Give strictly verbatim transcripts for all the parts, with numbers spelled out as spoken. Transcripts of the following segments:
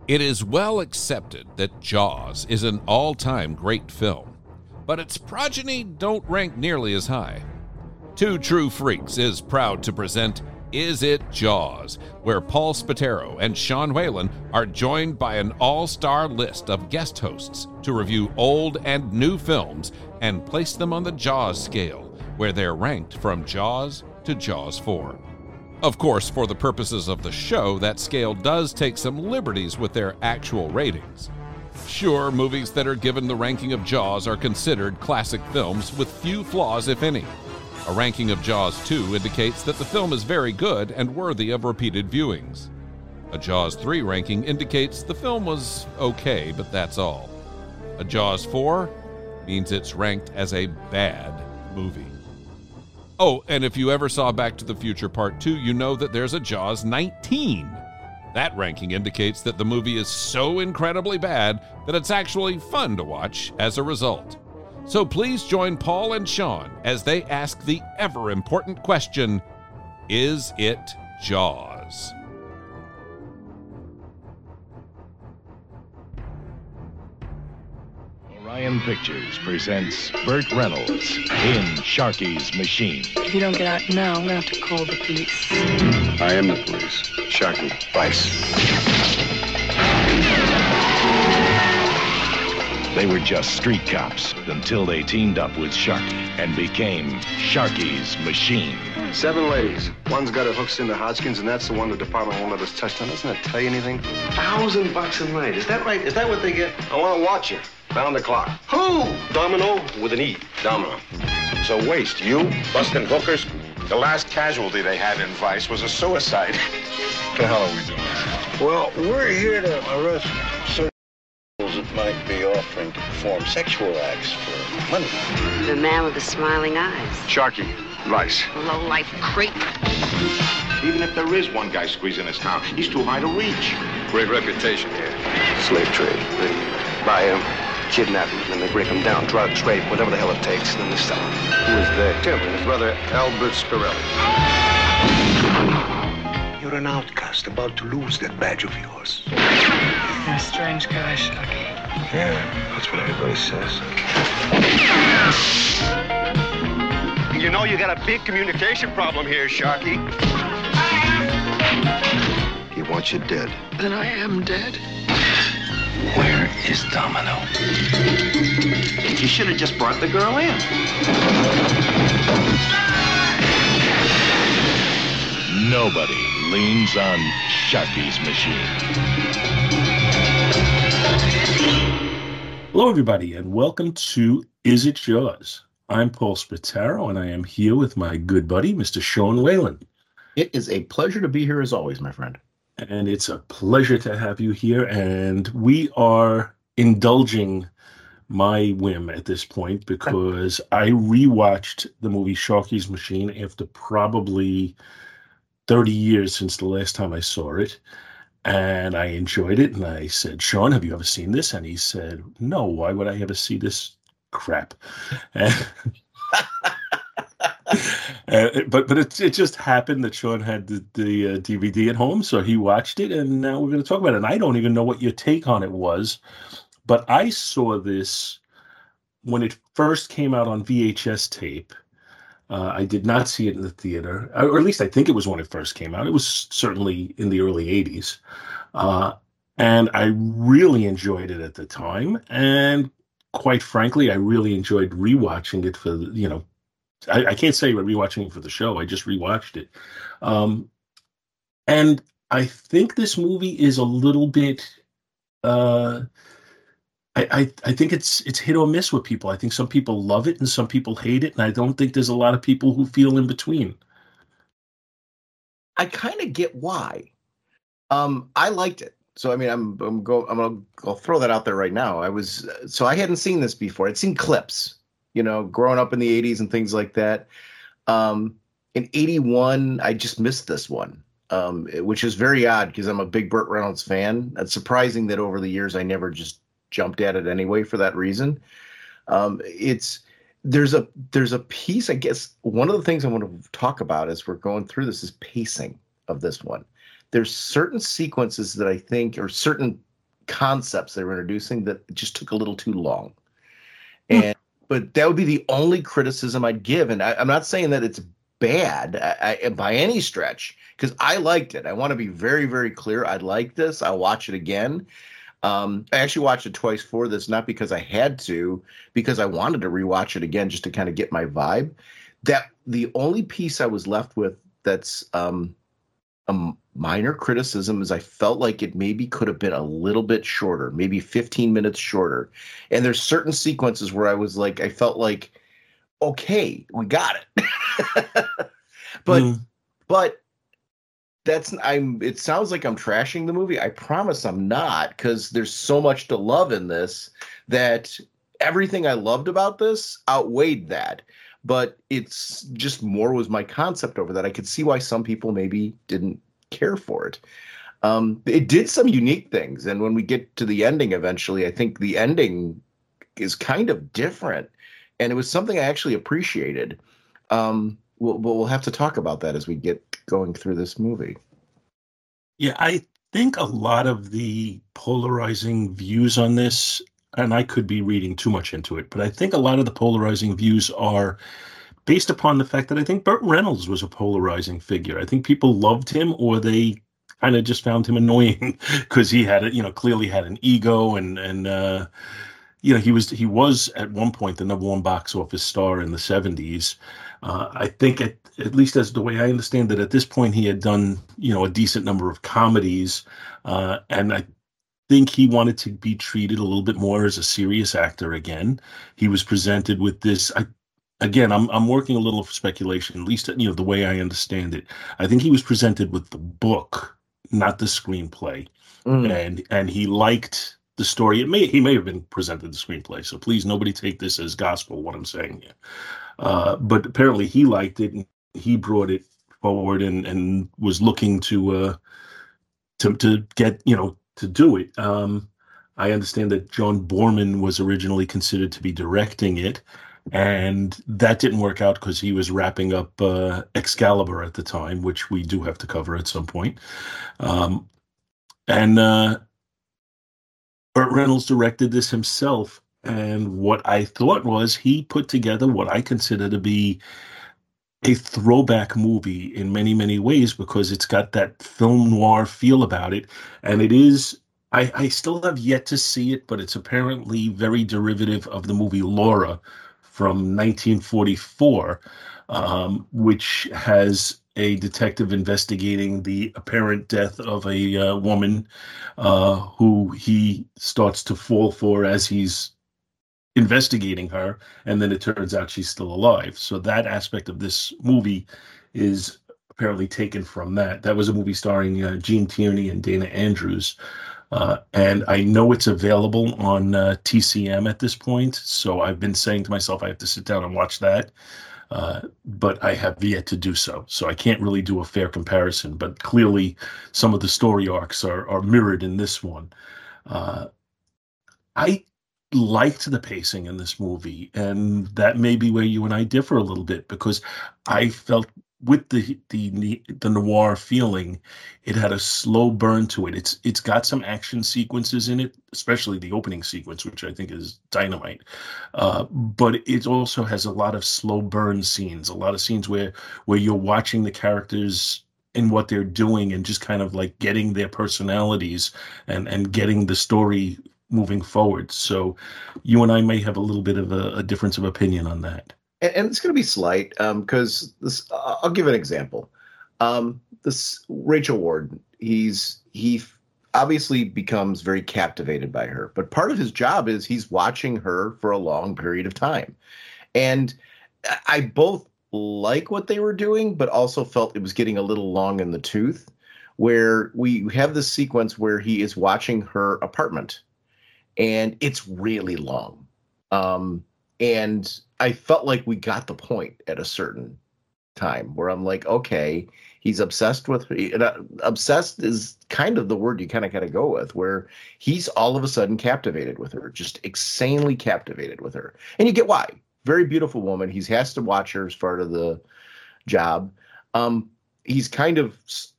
It is well accepted that Jaws is an all-time great film, but its progeny don't rank nearly as high. Two True Freaks is proud to present Is It Jaws?, where Paul Spataro and Sean Whalen are joined by an all-star list of guest hosts to review old and new films and place them on the Jaws scale, where they're ranked from Jaws to Jaws four. Of course, for the purposes of the show, that scale does take some liberties with their actual ratings. Sure, movies that are given the ranking of Jaws are considered classic films with few flaws, if any. A ranking of Jaws two indicates that the film is very good and worthy of repeated viewings. A Jaws three ranking indicates the film was okay, but that's all. A Jaws four means it's ranked as a bad movie. Oh, and if you ever saw Back to the Future Part two, you know that there's a Jaws nineteen. That ranking indicates that the movie is so incredibly bad that it's actually fun to watch as a result. So please join Paul and Sean as they ask the ever-important question, is it Jaws? Orion Pictures presents Burt Reynolds in Sharky's Machine. If you don't get out now, I'm going to have to call the police. I am the police. Sharky, Vice. They were just street cops until they teamed up with Sharky and became Sharky's Machine. Seven ladies. One's got her hooks into Hodgkins, and that's the one the department won't let us touch. Now, doesn't that tell you anything? Thousand bucks a night. Is that right? Is that what they get? I want to watch her. Found the clock. Who? Domino with an E. Domino. So waste, you busting hookers? The last casualty they had in Vice was a suicide. What the hell are we doing? Well, we're here to arrest certain people that might be offering to perform sexual acts for money. The man with the smiling eyes. Sharky, Vice. Low-life creep. Even if there is one guy squeezing this town, he's too high to reach. Great reputation here. Slave trade. They buy him, kidnap him, then they break him down. Drugs, rape, whatever the hell it takes, and then they sell him. Who is they? Tim and his brother, Albert Scarelli. You're an outcast about to lose that badge of yours. You're a strange guy, Sharky. Yeah, that's what everybody says. You know you got a big communication problem here, Sharky. He wants you dead. Then I am dead. Where is Domino? You should have just brought the girl in. Nobody leans on Sharky's Machine. Hello, everybody, and welcome to Is It Jaws? I'm Paul Spataro, and I am here with my good buddy, Mister Sean Whalen. It is a pleasure to be here as always, my friend. And it's a pleasure to have you here, and we are indulging my whim at this point because I rewatched the movie Sharky's Machine after probably thirty years since the last time I saw it, and I enjoyed it, and I said, Sean, have you ever seen this? And he said, no, why would I ever see this crap? And Uh, but but it, it just happened that Sean had the, the uh, D V D at home, so he watched it, and now we're going to talk about it. And I don't even know what your take on it was, but I saw this when it first came out on V H S tape. Uh, I did not see it in the theater, or at least I think it was when it first came out. It was certainly in the early eighties. Uh, and I really enjoyed it at the time. And quite frankly, I really enjoyed rewatching it for, you know, I, I can't say we're rewatching it for the show. I just rewatched it. Um, and I think this movie is a little bit, uh, I, I, I think it's it's hit or miss with people. I think some people love it and some people hate it. And I don't think there's a lot of people who feel in between. I kind of get why. Um, I liked it. So, I mean, I'm I'm go I'm gonna I'll throw that out there right now. I was so I hadn't seen this before. I'd seen clips, you know, growing up in the eighties and things like that. Um, in eighty-one, I just missed this one, um, which is very odd because I'm a big Burt Reynolds fan. It's surprising that over the years I never just jumped at it anyway for that reason. Um, it's there's a there's a piece, I guess, one of the things I want to talk about as we're going through this is pacing of this one. There's certain sequences that I think, or certain concepts they were introducing that it just took a little too long. And but that would be the only criticism I'd give. And I, I'm not saying that it's bad I, I, by any stretch, because I liked it. I want to be very, very clear. I like this. I'll watch it again. Um, I actually watched it twice for this, not because I had to, because I wanted to rewatch it again just to kind of get my vibe. That the only piece I was left with that's um, a minor criticism is I felt like it maybe could have been a little bit shorter, maybe fifteen minutes shorter. And there's certain sequences where I was like, I felt like, okay, we got it. but mm. but that's I'm it sounds like I'm trashing the movie. I promise I'm not, because there's so much to love in this that everything I loved about this outweighed that. But it's just more was my concept over that. I could see why some people maybe didn't care for it. Um, it did some unique things. And when we get to the ending eventually, I think the ending is kind of different. And it was something I actually appreciated. Um, we'll, we'll have to talk about that as we get going through this movie. Yeah, I think a lot of the polarizing views on this, and I could be reading too much into it, but I think a lot of the polarizing views are based upon the fact that I think Burt Reynolds was a polarizing figure. I think people loved him, or they kind of just found him annoying because he had, a, you know, clearly had an ego, and and uh, you know, he was he was at one point the number one box office star in the seventies. Uh, I think at, at least as the way I understand it, at this point he had done, you know, a decent number of comedies, uh, and I think he wanted to be treated a little bit more as a serious actor again. He was presented with this. I, again, I'm I'm working a little for speculation, at least, you know, the way I understand it. I think he was presented with the book, not the screenplay, mm. and and he liked the story. It may he may have been presented the screenplay, so please nobody take this as gospel what I'm saying here. Uh, but apparently he liked it, and he brought it forward, and and was looking to uh to to get, you know, to do it. Um, I understand that John Boorman was originally considered to be directing it, and that didn't work out because he was wrapping up uh, Excalibur at the time, which we do have to cover at some point. Um, and uh, Burt Reynolds directed this himself, and what I thought was he put together what I consider to be a throwback movie in many, many ways, because it's got that film noir feel about it. And it is, I, I still have yet to see it, but it's apparently very derivative of the movie Laura from nineteen forty-four, um, which has a detective investigating the apparent death of a uh, woman uh, who he starts to fall for as he's investigating her, and then it turns out she's still alive. So that aspect of this movie is apparently taken from that. That was a movie starring uh, Gene Tierney and Dana Andrews, uh, and I know it's available on uh, T C M at this point, so I've been saying to myself I have to sit down and watch that, uh, but I have yet to do so, so I can't really do a fair comparison, but clearly some of the story arcs are, are mirrored in this one. Uh, I liked the pacing in this movie, and that may be where you and I differ a little bit, because I felt with the the the noir feeling, it had a slow burn to it. It's it's got some action sequences in it, especially the opening sequence, which I think is dynamite. Uh, but it also has a lot of slow burn scenes, a lot of scenes where where you're watching the characters and what they're doing, and just kind of like getting their personalities and and getting the story moving forward. So you and I may have a little bit of a, a difference of opinion on that. And, and it's going to be slight, because um, this. Uh, I'll give an example. Um, this Rachel Ward, he's he obviously becomes very captivated by her, but part of his job is he's watching her for a long period of time. And I both like what they were doing, but also felt it was getting a little long in the tooth, where we have this sequence where he is watching her apartment, and it's really long. Um, and I felt like we got the point at a certain time where I'm like, okay, he's obsessed with her. And, uh, obsessed is kind of the word you kind of got to go with, where he's all of a sudden captivated with her, just insanely captivated with her. And you get why. Very beautiful woman. He has to watch her as part of the job. Um, he's kind of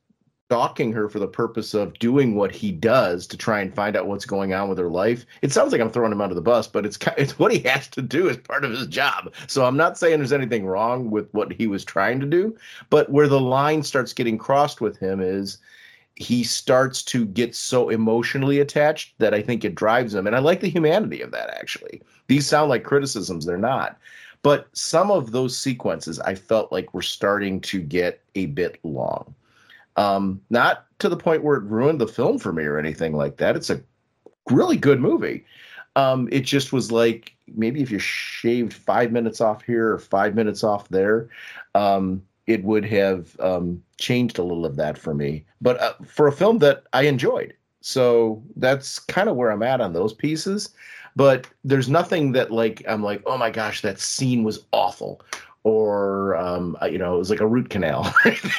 stalking her for the purpose of doing what he does to try and find out what's going on with her life. It sounds like I'm throwing him under the bus, but it's it's what he has to do as part of his job. So I'm not saying there's anything wrong with what he was trying to do, but where the line starts getting crossed with him is he starts to get so emotionally attached that I think it drives him. And I like the humanity of that, actually. These sound like criticisms. They're not. But some of those sequences I felt like were starting to get a bit long. Um, not to the point where it ruined the film for me or anything like that. It's a really good movie. Um, it just was like, maybe if you shaved five minutes off here or five minutes off there, um, it would have um, changed a little of that for me. But uh, for a film that I enjoyed. So that's kind of where I'm at on those pieces. But there's nothing that like, I'm like, oh my gosh, that scene was awful. Or, um, you know, it was like a root canal.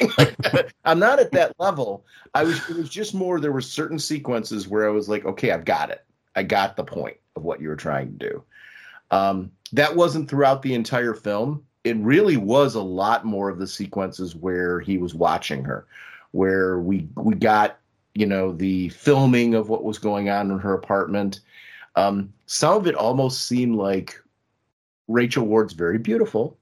I'm not at that level. I was, it was just more, there were certain sequences where I was like, okay, I've got it. I got the point of what you were trying to do. Um, that wasn't throughout the entire film. It really was a lot more of the sequences where he was watching her, where we, we got, you know, the filming of what was going on in her apartment. Um, some of it almost seemed like Rachel Ward's very beautiful.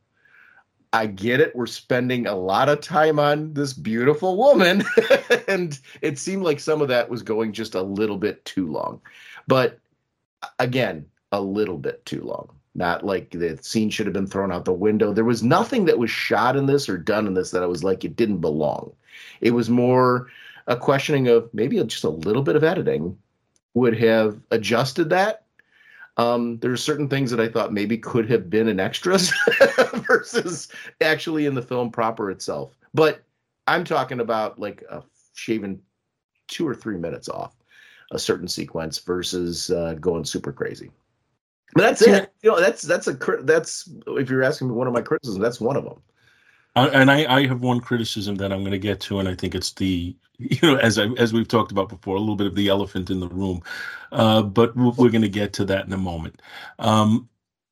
I get it. We're spending a lot of time on this beautiful woman. And it seemed like some of that was going just a little bit too long. But again, a little bit too long. Not like the scene should have been thrown out the window. There was nothing that was shot in this or done in this that I was like, it didn't belong. It was more a questioning of maybe just a little bit of editing would have adjusted that. Um, there are certain things that I thought maybe could have been in extras versus actually in the film proper itself. But I'm talking about like a shaving two or three minutes off a certain sequence versus uh, going super crazy. But that's it. You know, that's that's a that's if you're asking me one of my criticisms, that's one of them. Uh, and I, I have one criticism that I'm going to get to, and I think it's the, you know, as I, as we've talked about before, a little bit of the elephant in the room, uh, but we're, we're going to get to that in a moment. Um,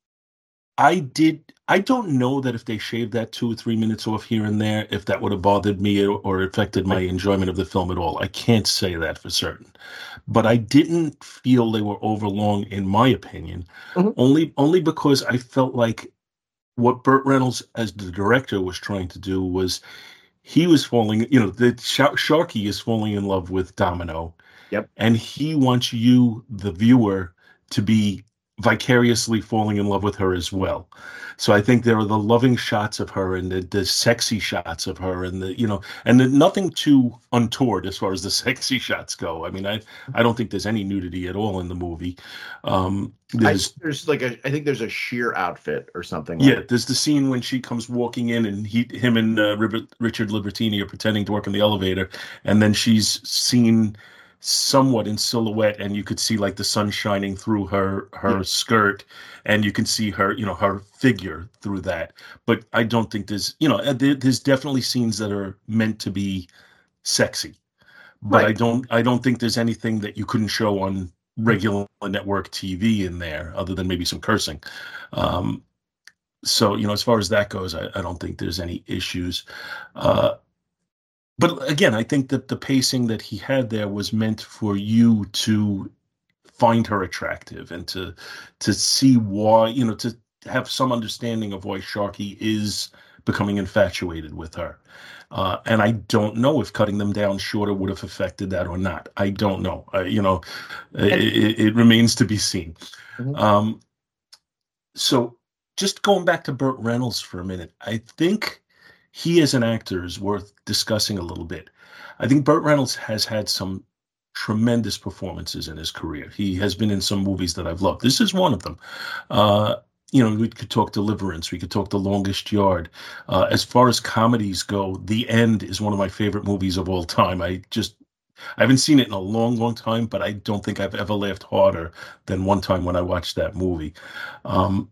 I did. I don't know that if they shaved that two or three minutes off here and there, if that would have bothered me or, or affected my enjoyment of the film at all. I can't say that for certain, but I didn't feel they were overlong, in my opinion, mm-hmm. only only because I felt like what Burt Reynolds as the director was trying to do was he was falling, you know, the Sh- Sharky is falling in love with Domino. Yep. And he wants you, the viewer, to be vicariously falling in love with her as well. So I think there are the loving shots of her and the, the sexy shots of her and the, you know, and the, nothing too untoward as far as the sexy shots go. I mean, I, I don't think there's any nudity at all in the movie. Um, there's, I, there's like a, I think there's a sheer outfit or something. Yeah. Like there's the scene when she comes walking in and he, him and uh, Richard Libertini are pretending to work in the elevator. And then she's seen somewhat in silhouette, and you could see like the sun shining through her her yeah. skirt, and you can see her, you know, her figure through that. But I don't think there's, you know, there, there's definitely scenes that are meant to be sexy, but right. I don't I don't think there's anything that you couldn't show on regular network T V in there, other than maybe some cursing. Um, so, you know, as far as that goes, I, I don't think there's any issues. Uh, But again, I think that the pacing that he had there was meant for you to find her attractive and to to see why, you know, to have some understanding of why Sharky is becoming infatuated with her. Uh, and I don't know if cutting them down shorter would have affected that or not. I don't know. Uh, you know, it, it remains to be seen. Mm-hmm. Um, so just going back to Burt Reynolds for a minute, I think he as an actor is worth discussing a little bit. I think Burt Reynolds has had some tremendous performances in his career. He has been in some movies that I've loved. This is one of them. Uh, you know, we could talk Deliverance. We could talk The Longest Yard. Uh, as far as comedies go, The End is one of my favorite movies of all time. I just, I haven't seen it in a long, long time, but I don't think I've ever laughed harder than one time when I watched that movie. Um,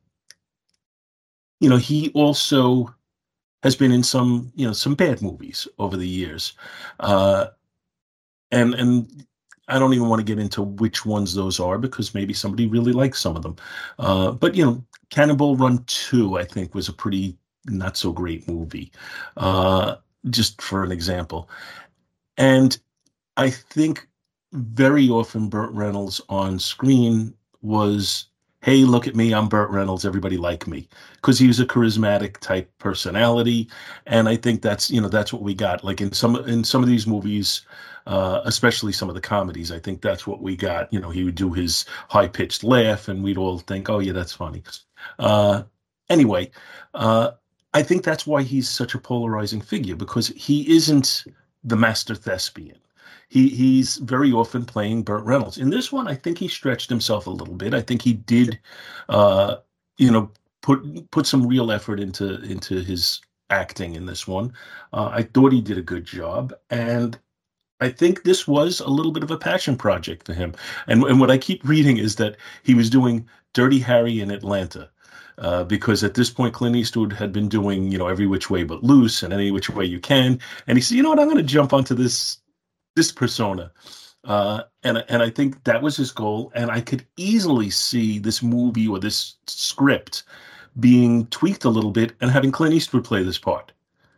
you know, he also has been in some, you know, some bad movies over the years. Uh, and and I don't even want to get into which ones those are, because maybe somebody really likes some of them. Uh, but, you know, Cannonball Run two, I think, was a pretty not so great movie, uh, just for an example. And I think very often Burt Reynolds on screen was, hey, look at me, I'm Burt Reynolds, everybody like me, because he was a charismatic type personality. And I think that's, you know, that's what we got. Like in some in some of these movies, uh, especially some of the comedies, I think that's what we got. You know, he would do his high-pitched laugh and we'd all think, oh, yeah, that's funny. Uh, anyway, uh, I think that's why he's such a polarizing figure, because he isn't the master thespian. He he's very often playing Burt Reynolds. In this one, I think he stretched himself a little bit. I think he did, uh, you know, put put some real effort into into his acting in this one. Uh, I thought he did a good job, and I think this was a little bit of a passion project for him. And and what I keep reading is that he was doing Dirty Harry in Atlanta. Uh, because at this point, Clint Eastwood had been doing, you know, Every Which Way But Loose and Any Which Way You Can. And he said, you know what, I'm going to jump onto this this persona. Uh, and, and I think that was his goal. And I could easily see this movie or this script being tweaked a little bit and having Clint Eastwood play this part.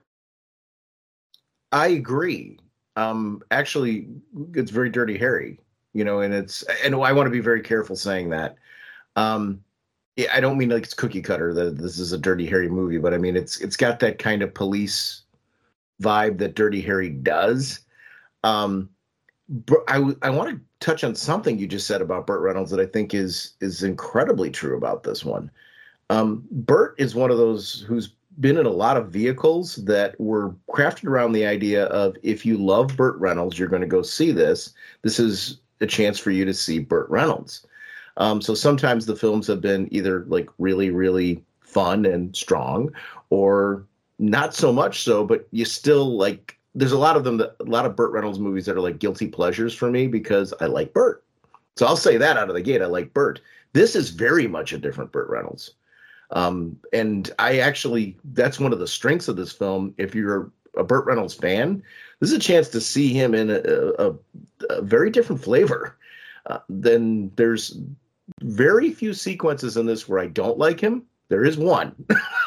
I agree. Um, actually, it's very Dirty Harry, you know, and it's, and I want to be very careful saying that. Um, Yeah, I don't mean like it's cookie cutter that this is a Dirty Harry movie, but I mean it's it's got that kind of police vibe that Dirty Harry does. Um, but I I want to touch on something you just said about Burt Reynolds that I think is is incredibly true about this one. Um, Burt is one of those who's been in a lot of vehicles that were crafted around the idea of, if you love Burt Reynolds, you're going to go see this. This is a chance for you to see Burt Reynolds. Um, so sometimes the films have been either like really, really fun and strong, or not so much so, but you still like, there's a lot of them, that, a lot of Burt Reynolds movies that are like guilty pleasures for me because I like Burt. So I'll say that out of the gate. I like Burt. This is very much a different Burt Reynolds. Um, and I actually, that's one of the strengths of this film. If you're a Burt Reynolds fan, this is a chance to see him in a, a, a very different flavor. Uh, then there's very few sequences in this where I don't like him. There is one.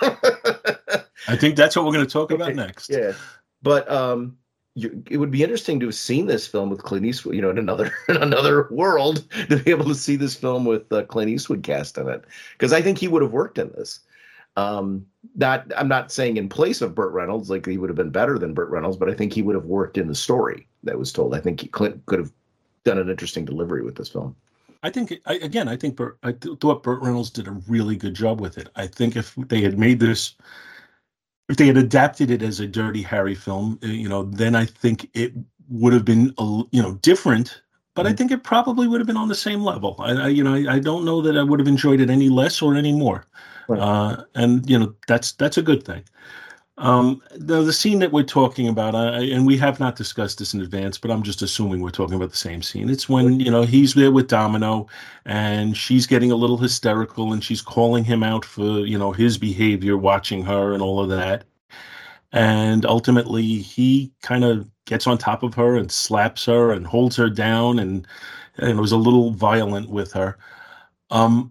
I think that's what we're going to talk about next. Yeah. But um, you, it would be interesting to have seen this film with Clint Eastwood, you know, in another in another world, to be able to see this film with uh, Clint Eastwood cast in it. Because I think he would have worked in this. Um, not, I'm not saying in place of Burt Reynolds, like he would have been better than Burt Reynolds, but I think he would have worked in the story that was told. I think he, Clint could have done an interesting delivery with this film. I think, I, again, I think Burt, I th- thought Burt Reynolds did a really good job with it. I think if they had made this, if they had adapted it as a Dirty Harry film, you know, then I think it would have been, a, you know, different. But mm-hmm. I think it probably would have been on the same level. I, I you know, I, I don't know that I would have enjoyed it any less or any more. Right. Uh, and you know, that's that's a good thing. Um, the, the scene that we're talking about, I, and we have not discussed this in advance, but I'm just assuming we're talking about the same scene. It's when, you know, he's there with Domino and she's getting a little hysterical and she's calling him out for, you know, his behavior, watching her and all of that. And ultimately he kind of gets on top of her and slaps her and holds her down and, and was a little violent with her. Um,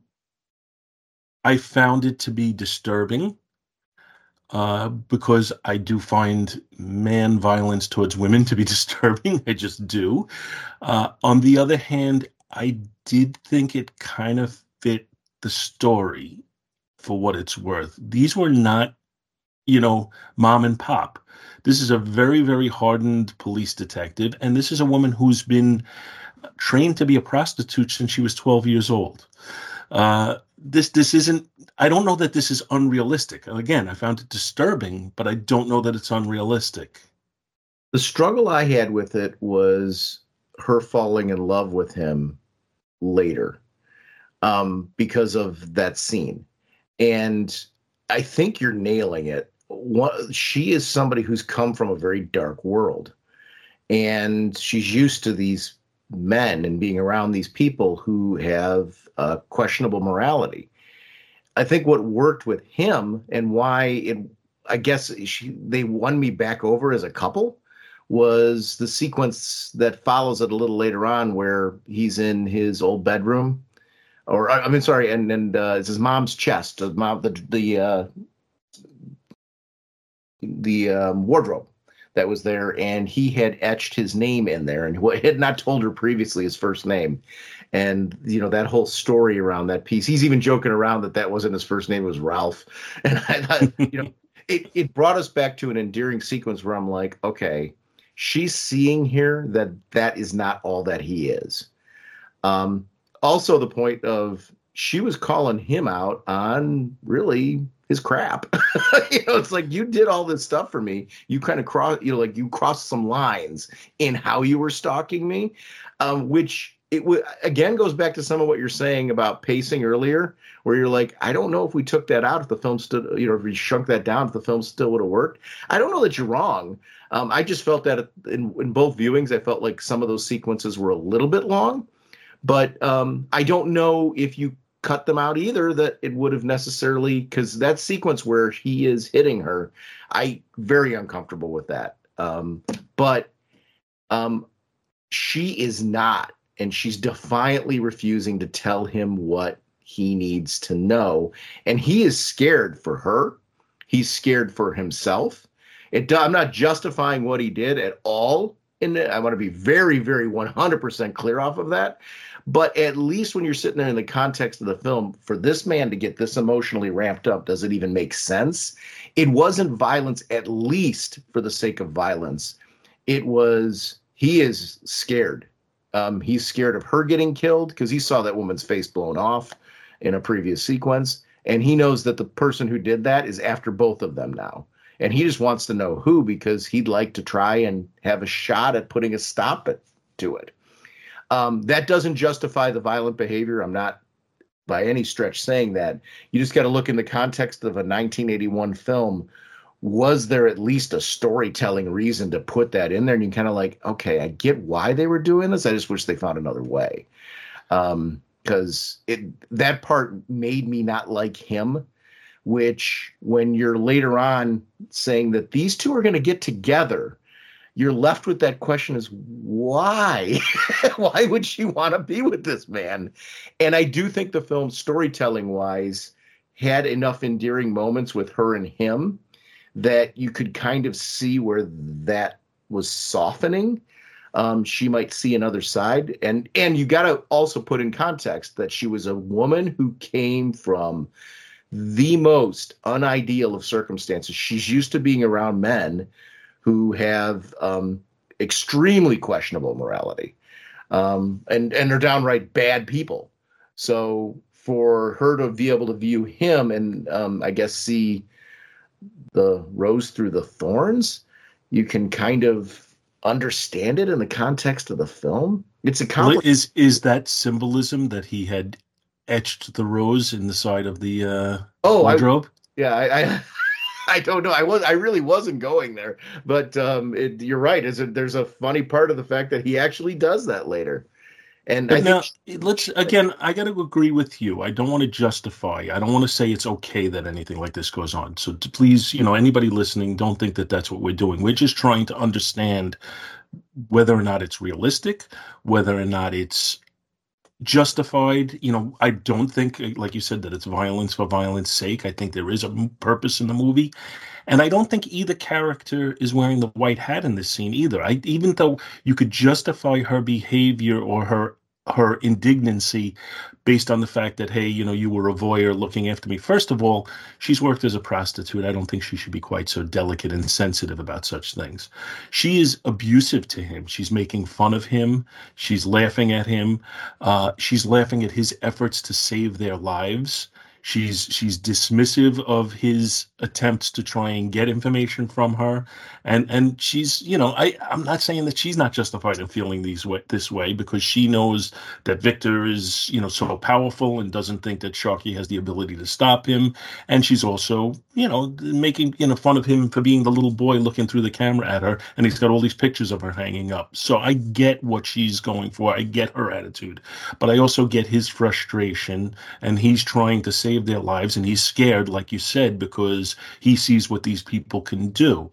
I found it to be disturbing. Uh, because I do find man violence towards women to be disturbing. I just do. Uh, on the other hand, I did think it kind of fit the story for what it's worth. These were not, you know, mom and pop. This is a very, very hardened police detective. And this is a woman who's been trained to be a prostitute since she was twelve years old. Uh, this, this isn't, I don't know that this is unrealistic. Again, I found it disturbing, but I don't know that it's unrealistic. The struggle I had with it was her falling in love with him later, um, because of that scene. And I think you're nailing it. One, she is somebody who's come from a very dark world, and she's used to these men and being around these people who have uh, questionable morality. I think what worked with him and why it, I guess she, they won me back over as a couple, was the sequence that follows it a little later on where he's in his old bedroom, or I mean, sorry, and and uh, it's his mom's chest, the mom, the the uh, the um, wardrobe, that was there, and he had etched his name in there, and what had not told her previously his first name. And, you know, that whole story around that piece, he's even joking around that that wasn't his first name, it was Ralph. And I thought, you know, it, it brought us back to an endearing sequence where I'm like, okay, she's seeing here that that is not all that he is. Um, also the point of, she was calling him out on really his crap. You know, it's like, you did all this stuff for me. You kind of cross, you know, like you crossed some lines in how you were stalking me, um, which it w- again goes back to some of what you're saying about pacing earlier, where you're like, I don't know if we took that out, if the film stood, you know, if we shrunk that down, if the film still would have worked. I don't know that you're wrong. Um, I just felt that in, in both viewings, I felt like some of those sequences were a little bit long, but um, I don't know if you cut them out either, that it would have necessarily, because that sequence where he is hitting her, I very uncomfortable with that. Um, but um, she is not, and she's defiantly refusing to tell him what he needs to know. And he is scared for her. He's scared for himself. It, I'm not justifying what he did at all. In it. I want to be very, very one hundred percent clear off of that. But at least when you're sitting there in the context of the film, for this man to get this emotionally ramped up, does it even make sense? It wasn't violence, at least for the sake of violence. It was, he is scared. Um, he's scared of her getting killed because he saw that woman's face blown off in a previous sequence. And he knows that the person who did that is after both of them now. And he just wants to know who, because he'd like to try and have a shot at putting a stop it, to it. Um, that doesn't justify the violent behavior. I'm not by any stretch saying that. You just got to look in the context of a nineteen eighty-one film. Was there at least a storytelling reason to put that in there? And you kind of like, okay, I get why they were doing this. I just wish they found another way. Um, because it that part made me not like him, which when you're later on saying that these two are going to get together, you're left with that question is why? Why would she want to be with this man? And I do think the film, storytelling wise, had enough endearing moments with her and him that you could kind of see where that was softening. Um, she might see another side. And, and you got to also put in context that she was a woman who came from the most unideal of circumstances. She's used to being around men who have um, extremely questionable morality, um, and, and are downright bad people. So for her to be able to view him and um, I guess see the rose through the thorns, you can kind of understand it in the context of the film. It's a compli- is is that symbolism that he had etched the rose in the side of the uh, oh, wardrobe? I, yeah, I. I I don't know. I was. I really wasn't going there, but um, it, you're right. Is it? There's a funny part of the fact that he actually does that later. And but I now, think, let's again. I got to agree with you. I don't want to justify. I don't want to say it's okay that anything like this goes on. So to please, you know, anybody listening, don't think that that's what we're doing. We're just trying to understand whether or not it's realistic, whether or not it's justified. You know, I don't think, like you said, that it's violence for violence sake. I think there is a purpose in the movie, and I don't think either character is wearing the white hat in this scene either. I, even though you could justify her behavior or her her indignancy based on the fact that, hey, you know, you were a voyeur looking after me. First of all, she's worked as a prostitute. I don't think she should be quite so delicate and sensitive about such things. She is abusive to him. She's making fun of him. She's laughing at him. Uh, she's laughing at his efforts to save their lives. She's she's dismissive of his attempts to try and get information from her, and and she's, you know, I I'm not saying that she's not justified in feeling these way, this way, because she knows that Victor is, you know, so powerful and doesn't think that Sharky has the ability to stop him, and she's also, you know, making, you know, fun of him for being the little boy looking through the camera at her, and he's got all these pictures of her hanging up. So I get what she's going for. I get her attitude, but I also get his frustration, and he's trying to save their lives, and he's scared, like you said, because he sees what these people can do.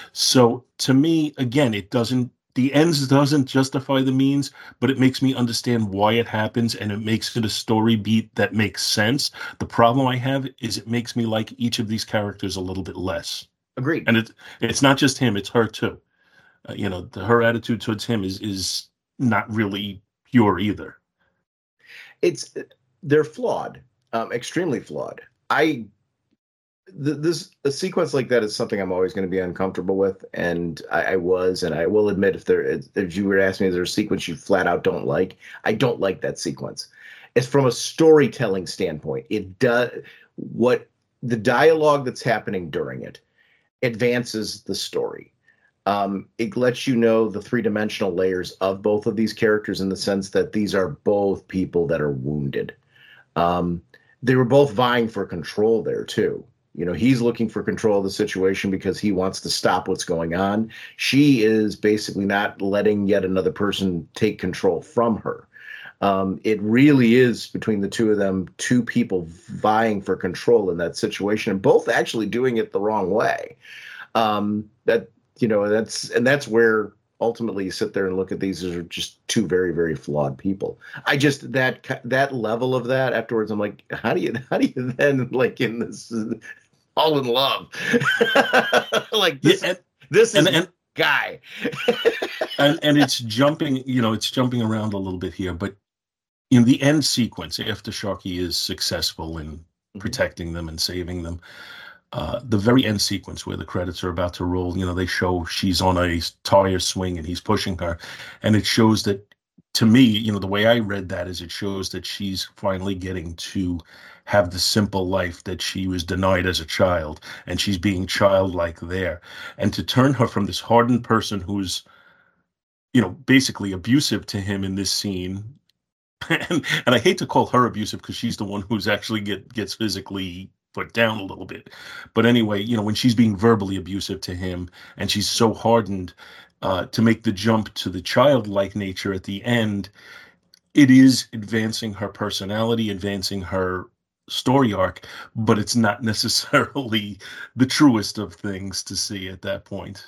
So to me, again, it doesn't, the ends doesn't justify the means, but it makes me understand why it happens, and it makes it a story beat that makes sense. The problem I have is it makes me like each of these characters a little bit less. Agreed. And it, it's not just him, it's her too. Uh, you know, the, her attitude towards him is is not really pure either. It's they're flawed, um, extremely flawed. I th- this a sequence like that is something I'm always going to be uncomfortable with, and I, I was, and I will admit, if there, if you were to ask me, is there a sequence you flat out don't like? I don't like that sequence. It's from a storytelling standpoint. It does what the dialogue that's happening during it advances the story. Um, it lets you know the three-dimensional layers of both of these characters in the sense that these are both people that are wounded. Um, they were both vying for control there, too. You know, he's looking for control of the situation because he wants to stop what's going on. She is basically not letting yet another person take control from her. Um, it really is between the two of them, two people vying for control in that situation, and both actually doing it the wrong way. Um, that, you know, that's, and that's where ultimately you sit there and look at these as just two very, very flawed people. I just, that, that level of that afterwards, I'm like, how do you, how do you then like in this all in love? Like this, yeah, and, this is and, and, guy. and, and it's jumping, you know, it's jumping around a little bit here, but in the end sequence, after Sharky is successful in protecting them and saving them, Uh, the very end sequence where the credits are about to roll, you know, they show she's on a tire swing and he's pushing her. And it shows that, to me, you know, the way I read that is it shows that she's finally getting to have the simple life that she was denied as a child. And she's being childlike there. And to turn her from this hardened person who's, you know, basically abusive to him in this scene. And, and I hate to call her abusive because she's the one who's actually get, gets physically put down a little bit. But anyway, you know, when she's being verbally abusive to him and she's so hardened, uh, to make the jump to the childlike nature at the end, it is advancing her personality, advancing her story arc, but it's not necessarily the truest of things to see at that point.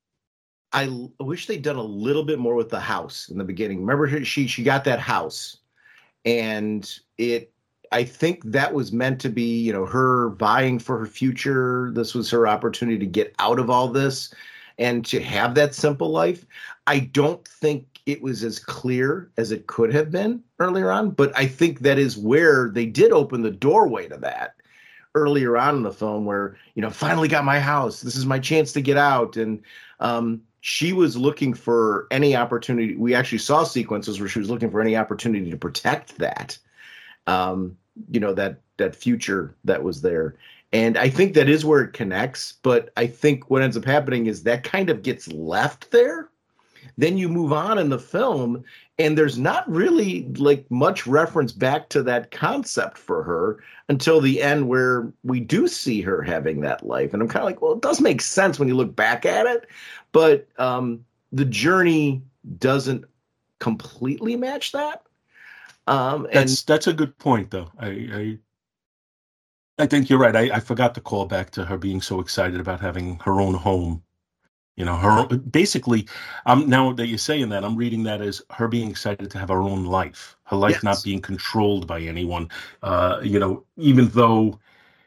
I wish they'd done a little bit more with the house in the beginning. Remember, she she got that house, and it, I think that was meant to be, you know, her vying for her future. This was her opportunity to get out of all this and to have that simple life. I don't think it was as clear as it could have been earlier on, but I think that is where they did open the doorway to that earlier on in the film where, you know, finally got my house. This is my chance to get out. And um, she was looking for any opportunity. We actually saw sequences where she was looking for any opportunity to protect that. Um, you know, that, that future that was there. And I think that is where it connects. But I think what ends up happening is that kind of gets left there. Then you move on in the film and there's not really like much reference back to that concept for her until the end where we do see her having that life. And I'm kind of like, well, it does make sense when you look back at it, but um, the journey doesn't completely match that. Um, and that's that's a good point, though. I I, I think you're right. I, I forgot to call back to her being so excited about having her own home. You know, her basically. Um, now that you're saying that, I'm reading that as her being excited to have her own life, her life yes. not being controlled by anyone. Uh, you know, even though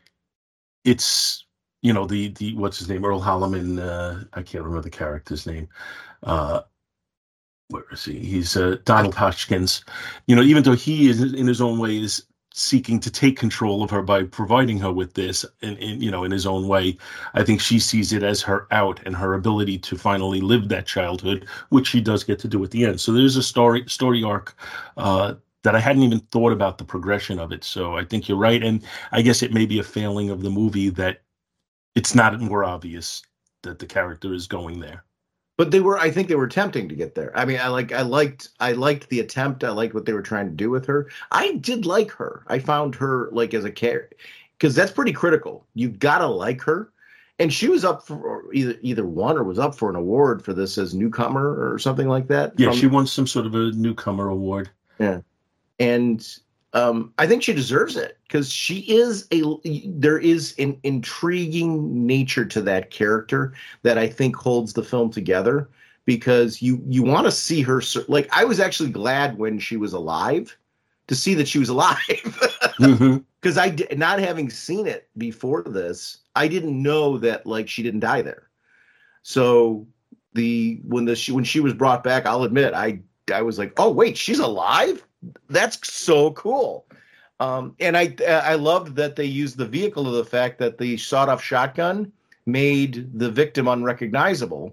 it's, you know, the the what's his name, Earl Holliman. Uh, I can't remember the character's name. Uh, Where is he? He's uh, Donald Hodgkins. You know, even though he is in his own way is seeking to take control of her by providing her with this, in, in you know, in his own way, I think she sees it as her out and her ability to finally live that childhood, which she does get to do at the end. So there's a story story arc uh, that I hadn't even thought about the progression of it. So I think you're right, and I guess it may be a failing of the movie that it's not more obvious that the character is going there. But they were, I think they were attempting to get there. I mean, I like, I liked, I liked the attempt. I liked what they were trying to do with her. I did like her. I found her like as a character, because that's pretty critical. You gotta like her. And she was up for either either won or was up for an award for this as newcomer or something like that. Yeah, from, she won some sort of a newcomer award. Yeah, and um, I think she deserves it because she is a. There is an intriguing nature to that character that I think holds the film together. Because you you want to see her, like I was actually glad when she was alive to see that she was alive. Mm-hmm. Because I did, not having seen it before this, I didn't know that like she didn't die there. So the when the she when she was brought back, I'll admit I I was like, oh wait, she's alive? That's so cool. Um, and I I loved that they used the vehicle of the fact that the sawed-off shotgun made the victim unrecognizable.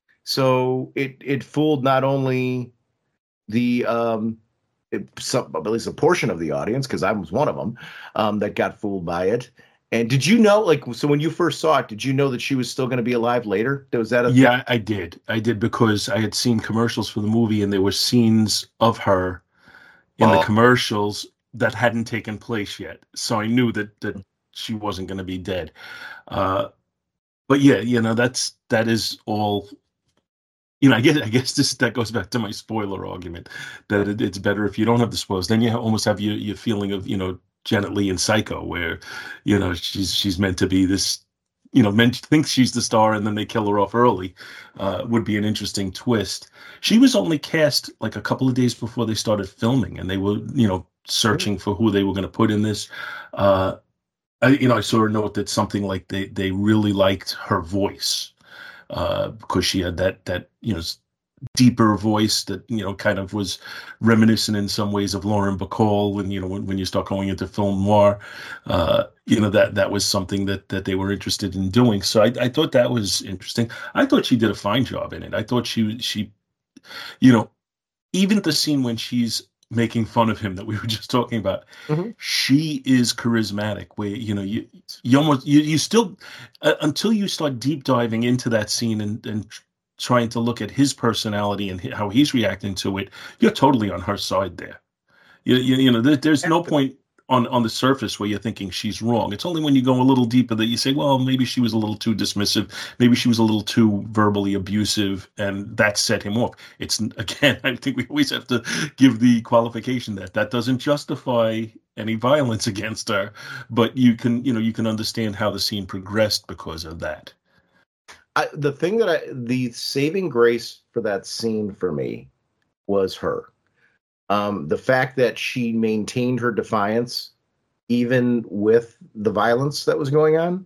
So it it fooled not only the um, it, some, at least a portion of the audience, because I was one of them um, that got fooled by it. And did you know, like, so when you first saw it, did you know that she was still going to be alive later? Was that a yeah, thing? I did. I did because I had seen commercials for the movie, and there were scenes of her in Oh. the commercials that hadn't taken place yet. So I knew that that she wasn't going to be dead. Uh, but yeah, you know, that's that is all. You know, I guess I guess this that goes back to my spoiler argument that it, it's better if you don't have the spoilers. Then you ha- almost have your your feeling of, you know, Janet Leigh in Psycho, where, you know, she's she's meant to be this, you know, meant thinks she's the star, and then they kill her off early. Uh, would be an interesting twist. She was only cast like a couple of days before they started filming, and they were, you know, searching for who they were going to put in this. Uh, I, you know, I saw a note that something like they they really liked her voice. Uh, because she had that that you know deeper voice that you know kind of was reminiscent in some ways of Lauren Bacall. When you know when, when you start going into film noir, uh, you know that that was something that that they were interested in doing. So I, I thought that was interesting. I thought she did a fine job in it. I thought she she, you know, even the scene when she's making fun of him that we were just talking about, Mhm. she is charismatic. Where you know you you almost you you still uh, until you start deep diving into that scene and and tr- trying to look at his personality and hi- how he's reacting to it, you're totally on her side there. You you, you know there, there's no point on on the surface where you're thinking she's wrong. It's only when you go a little deeper that you say, well, maybe she was a little too dismissive, maybe she was a little too verbally abusive, and that set him off. It's again, I think we always have to give the qualification that that doesn't justify any violence against her, but you can you know you can understand how the scene progressed because of that. I, the thing that I, the saving grace for that scene for me was her. Um, the fact that she maintained her defiance, even with the violence that was going on.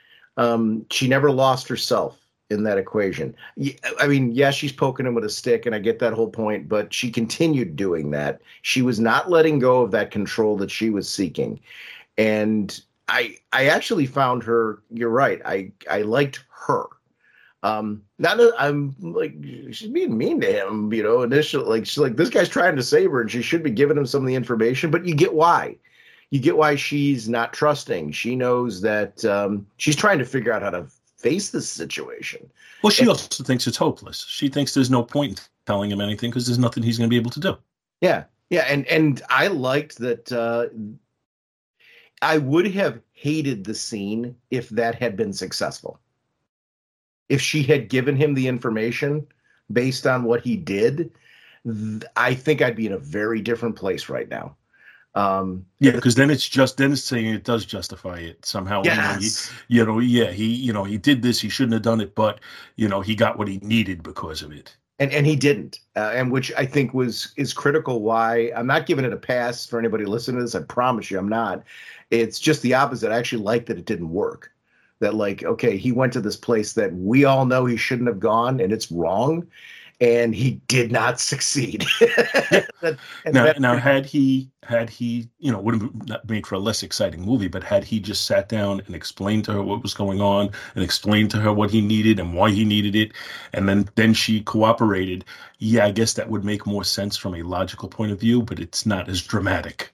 Um, she never lost herself in that equation. Y- I mean, yeah, she's poking him with a stick, and I get that whole point, but she continued doing that. She was not letting go of that control that she was seeking. And I I actually found her, you're right, I, I liked her. Um, not that I'm like she's being mean to him, you know, initially, like she's like, this guy's trying to save her and she should be giving him some of the information, but you get why. You get why she's not trusting. She knows that um, she's trying to figure out how to face this situation. Well, she And- also thinks it's hopeless. She thinks there's no point in telling him anything because there's nothing he's going to be able to do. Yeah, yeah, and and I liked that. Uh, I would have hated the scene if that had been successful. If she had given him the information based on what he did, th- I think I'd be in a very different place right now. Um, Yeah, because then it's just then it's saying it does justify it somehow. Yes. You know, he, you know, yeah, he, you know, he did this. He shouldn't have done it, but you know, he got what he needed because of it. and and he didn't, uh, and which I think was is critical. Why I'm not giving it a pass for anybody listening to this. I promise you, I'm not. It's just the opposite. I actually like that it didn't work. That like, okay, he went to this place that we all know he shouldn't have gone, and it's wrong, and he did not succeed. That- and Now, that- now, had he, had he, you know, would have not made for a less exciting movie, but had he just sat down and explained to her what was going on and explained to her what he needed and why he needed it, and then then she cooperated, yeah, I guess that would make more sense from a logical point of view, but it's not as dramatic.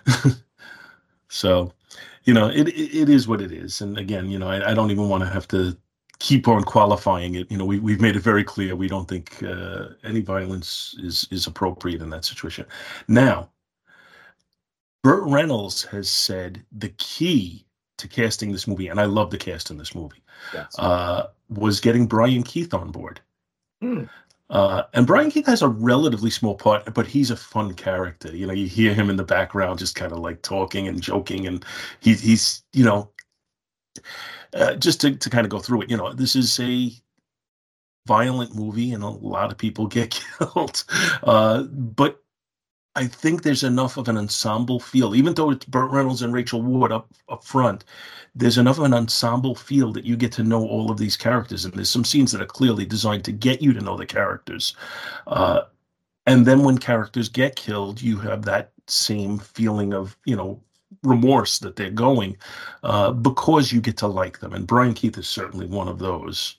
So, you know, it, it it is what it is. And again, you know, I, I don't even want to have to keep on qualifying it. You know, we we've made it very clear we don't think uh, any violence is is appropriate in that situation. Now, Burt Reynolds has said the key to casting this movie, and I love the cast in this movie, Yes. uh, was getting Brian Keith on board. Hmm. Uh, and Brian Keith has a relatively small part, but he's a fun character. You know, you hear him in the background just kind of like talking and joking, and he, he's, you know, uh, just to, to kind of go through it, you know, this is a violent movie and a lot of people get killed. Uh, but I think there's enough of an ensemble feel, even though it's Burt Reynolds and Rachel Ward up up front. There's enough of an ensemble feel that you get to know all of these characters, and there's some scenes that are clearly designed to get you to know the characters. Uh, and then when characters get killed, you have that same feeling of, you know, remorse that they're going, uh, because you get to like them. And Brian Keith is certainly one of those.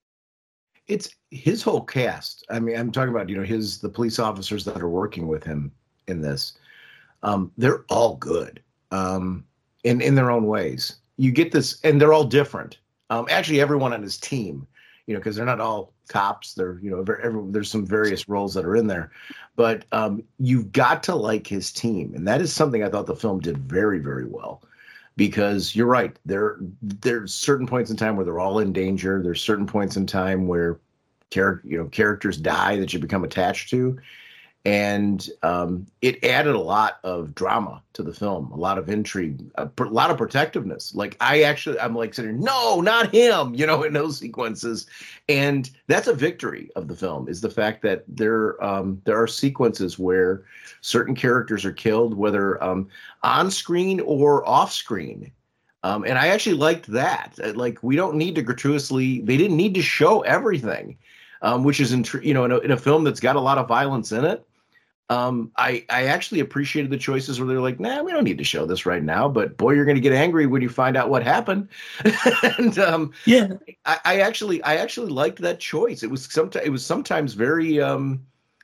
It's his whole cast. I mean, I'm talking about, you know, his, the police officers that are working with him in this. Um, they're all good, um, in, in their own ways. You get this, and they're all different. Um, actually, everyone on his team, you know, because they're not all cops. They're, you know, very, every, there's some various roles that are in there. But um, you've got to like his team. And that is something I thought the film did very, very well. Because you're right, there there's certain points in time where they're all in danger. There's certain points in time where char- you know, characters die that you become attached to. And um, it added a lot of drama to the film, a lot of intrigue, a, pr- a lot of protectiveness. Like I actually, I'm like sitting, no, not him, you know, in those sequences. And that's a victory of the film, is the fact that there um, there are sequences where certain characters are killed, whether um, on screen or off screen. Um, and I actually liked that. Like, we don't need to gratuitously, they didn't need to show everything, um, which is, in, you know, in a, in a film that's got a lot of violence in it. Um, I, I actually appreciated the choices where they're like, nah, we don't need to show this right now, but boy, you're going to get angry when you find out what happened. and, um, yeah, I, I actually, I actually liked that choice. It was sometimes, it was sometimes very, um,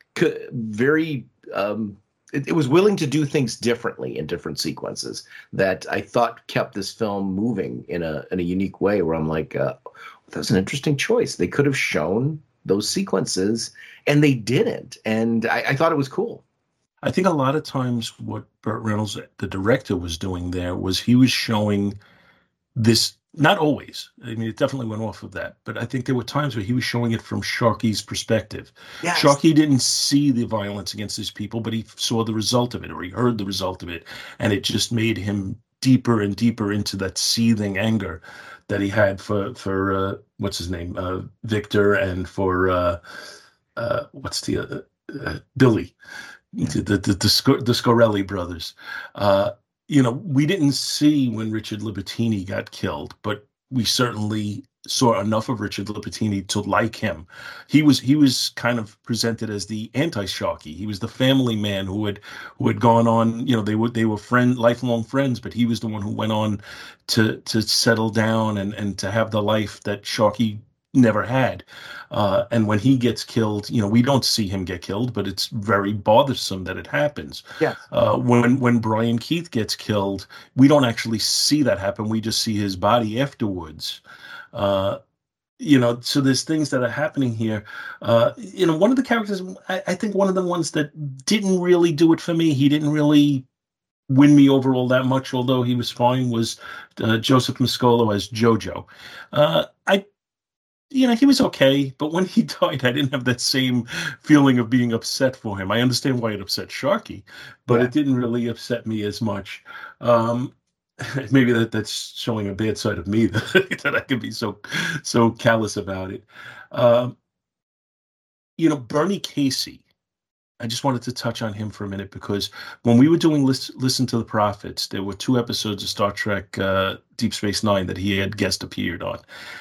very, um, it, it was willing to do things differently in different sequences that I thought kept this film moving in a, in a unique way, where I'm like, uh, that was an interesting choice. They could have shown those sequences and they didn't. And I, I thought it was cool. I think a lot of times what Burt Reynolds, the director, was doing there was he was showing this, not always. I mean, it definitely went off of that. But I think there were times where he was showing it from Sharky's perspective. Yes. Sharky didn't see the violence against these people, but he saw the result of it, or he heard the result of it. And it just made him deeper and deeper into that seething anger that he had for, for uh, what's his name, uh, Victor, and for, uh, uh, what's the, uh, uh, Billy, the, the, the, the, Sc- the Scorelli brothers. Uh, you know, we didn't see when Richard Libertini got killed, but we certainly saw enough of Richard Libertini to like him. He was he was kind of presented as the anti-Sharky. He was the family man who had who had gone on. You know, they were they were friend lifelong friends, but he was the one who went on to to settle down and and to have the life that Sharky never had. Uh, and when he gets killed, you know, we don't see him get killed, but it's very bothersome that it happens. Yeah. Uh, when when Brian Keith gets killed, we don't actually see that happen. We just see his body afterwards. Uh, you know, so there's things that are happening here. Uh, you know, one of the characters, I, I think one of the ones that didn't really do it for me, he didn't really win me over all that much, although he was fine, was uh, Joseph Mascolo as Jojo. Uh, I You know, he was okay, but when he died, I didn't have that same feeling of being upset for him. I understand why it upset Sharky, but yeah. It didn't really upset me as much. Um, maybe that, that's showing a bad side of me that, that I can be so so callous about it. Um, you know, Bernie Casey, I just wanted to touch on him for a minute, because when we were doing Listen, Listen to the Prophets, there were two episodes of Star Trek uh, Deep Space Nine that he had guest appeared on.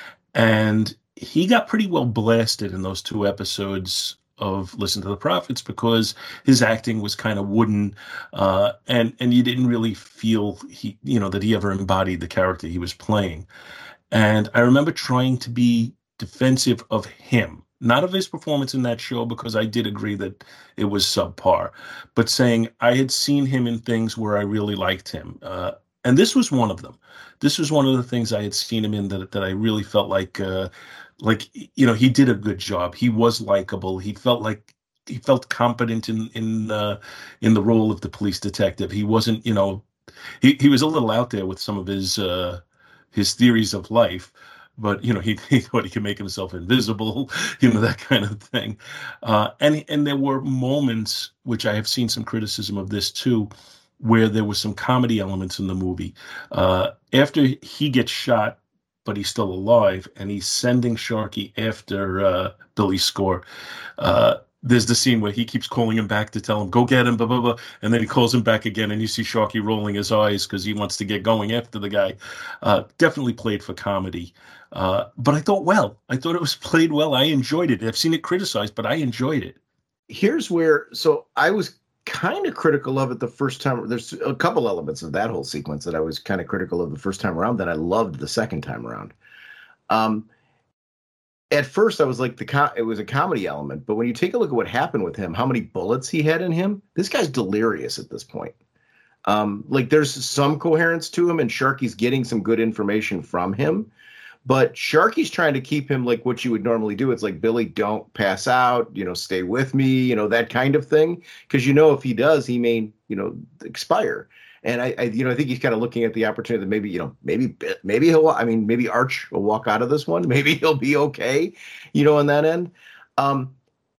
And he got pretty well blasted in those two episodes of Listen to the Prophets because his acting was kind of wooden, uh, and and you didn't really feel he, you know, that he ever embodied the character he was playing. And I remember trying to be defensive of him, not of his performance in that show, because I did agree that it was subpar, but saying I had seen him in things where I really liked him. Uh, and this was one of them. This was one of the things I had seen him in that, that I really felt like, uh, like, you know, he did a good job. He was likable. He felt like he felt competent in, in, uh, in the role of the police detective. He wasn't, you know, he, he was a little out there with some of his, uh, his theories of life, but, you know, he, he thought he could make himself invisible, you know, that kind of thing. Uh, and, and there were moments, which I have seen some criticism of this too, where there was some comedy elements in the movie. Uh, after he gets shot, but he's still alive, and he's sending Sharky after uh, Billy Score. Uh, there's the scene where he keeps calling him back to tell him, go get him, blah, blah, blah. And then he calls him back again, and you see Sharky rolling his eyes because he wants to get going after the guy. Uh, definitely played for comedy. Uh, but I thought, well, I thought it was played well. I enjoyed it. I've seen it criticized, but I enjoyed it. Here's where, so I was kind of critical of it the first time. There's a couple elements of that whole sequence that I was kind of critical of the first time around that I loved the second time around. Um, At first, I was like, the co- it was a comedy element. But when you take a look at what happened with him, how many bullets he had in him, this guy's delirious at this point. Um, like, there's some coherence to him, and Sharky's getting some good information from him. But Sharky's trying to keep him like what you would normally do. It's like, Billy, don't pass out, you know, stay with me, you know, that kind of thing. Because, you know, if he does, he may, you know, expire. And I, I, you know, I think he's kind of looking at the opportunity that maybe, you know, maybe, maybe he'll, I mean, maybe Arch will walk out of this one. Maybe he'll be okay, you know, on that end. Um,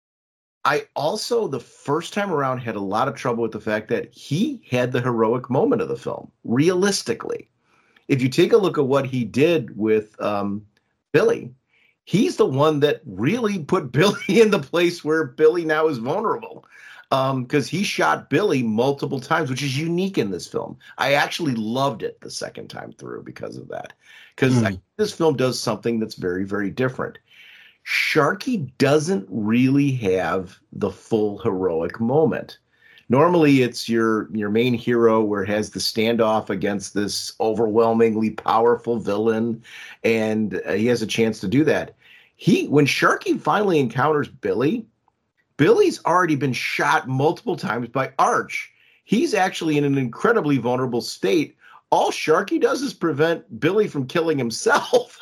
I also, the first time around, had a lot of trouble with the fact that he had the heroic moment of the film, realistically. If you take a look at what he did with um, Billy, he's the one that really put Billy in the place where Billy now is vulnerable. Because um, he shot Billy multiple times, which is unique in this film. I actually loved it the second time through because of that. Because mm. this film does something that's very, very different. Sharky doesn't really have the full heroic moment. Normally, it's your your main hero where it has the standoff against this overwhelmingly powerful villain, and uh, he has a chance to do that. He when Sharky finally encounters Billy, Billy's already been shot multiple times by Arch. He's actually in an incredibly vulnerable state. All Sharky does is prevent Billy from killing himself.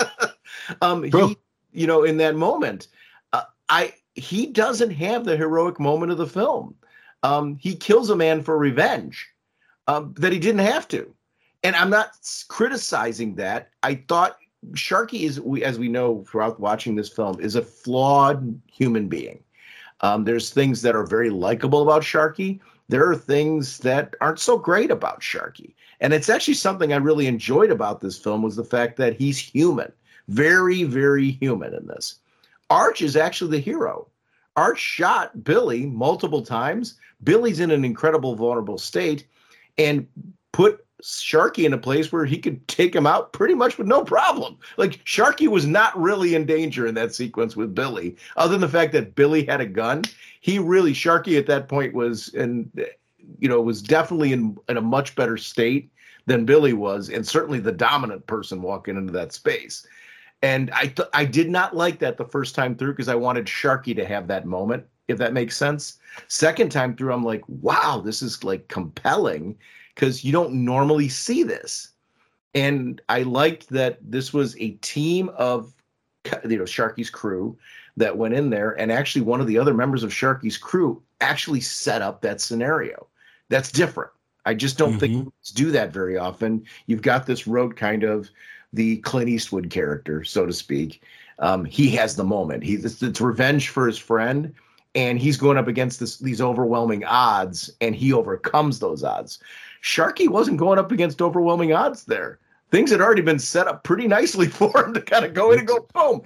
um, he, you know, in that moment, uh, I he doesn't have the heroic moment of the film. Um, he kills a man for revenge um, that he didn't have to. And I'm not criticizing that. I thought Sharky is, as we know throughout watching this film, is a flawed human being. Um, there's things that are very likable about Sharky. There are things that aren't so great about Sharky. And it's actually something I really enjoyed about this film was the fact that he's human. Very, very human in this. Arch is actually the hero. Arch shot Billy multiple times. Billy's in an incredible vulnerable state and put Sharky in a place where he could take him out pretty much with no problem. Like, Sharky was not really in danger in that sequence with Billy, other than the fact that Billy had a gun. He really, Sharky at that point was, and you know, was definitely in, in a much better state than Billy was, and certainly the dominant person walking into that space. And I th- I did not like that the first time through because I wanted Sharky to have that moment, if that makes sense. Second time through, I'm like, wow, this is like compelling because you don't normally see this. And I liked that this was a team of, you know, Sharky's crew that went in there. And actually one of the other members of Sharky's crew actually set up that scenario. That's different. I just don't mm-hmm. think movies do that very often. You've got this road kind of the Clint Eastwood character, so to speak. Um, he has the moment. He, it's, it's revenge for his friend. And he's going up against this, these overwhelming odds, and he overcomes those odds. Sharky wasn't going up against overwhelming odds there. Things had already been set up pretty nicely for him to kind of go in and go, boom.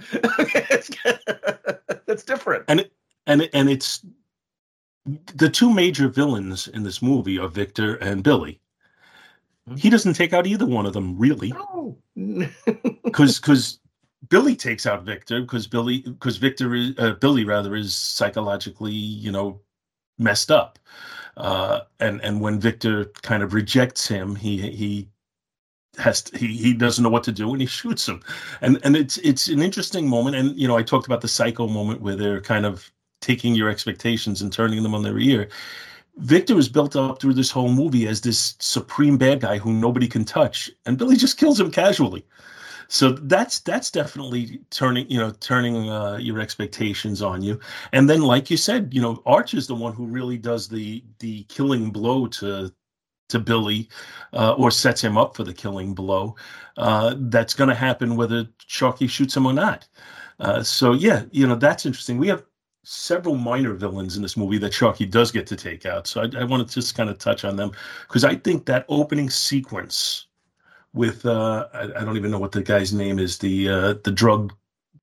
That's different. And it, and it, and it's the two major villains in this movie are Victor and Billy. He doesn't take out either one of them, really. No. Because because Billy takes out Victor because Billy because Victor is uh, Billy rather is psychologically, you know, messed up. Uh, and and when Victor kind of rejects him, he he has to, he he doesn't know what to do and he shoots him. And and it's it's an interesting moment. And you know, I talked about the Psycho moment where they're kind of taking your expectations and turning them on their ear. Victor is built up through this whole movie as this supreme bad guy who nobody can touch, and Billy just kills him casually. So that's that's definitely turning, you know, turning uh, your expectations on you. And then, like you said, you know, Arch is the one who really does the the killing blow to to Billy, uh, or sets him up for the killing blow. Uh, that's going to happen whether Sharky shoots him or not. Uh, so yeah, you know, that's interesting. We have several minor villains in this movie that Sharky does get to take out. So I, I want to just kind of touch on them because I think that opening sequence with uh, I, I don't even know what the guy's name is, the uh, the drug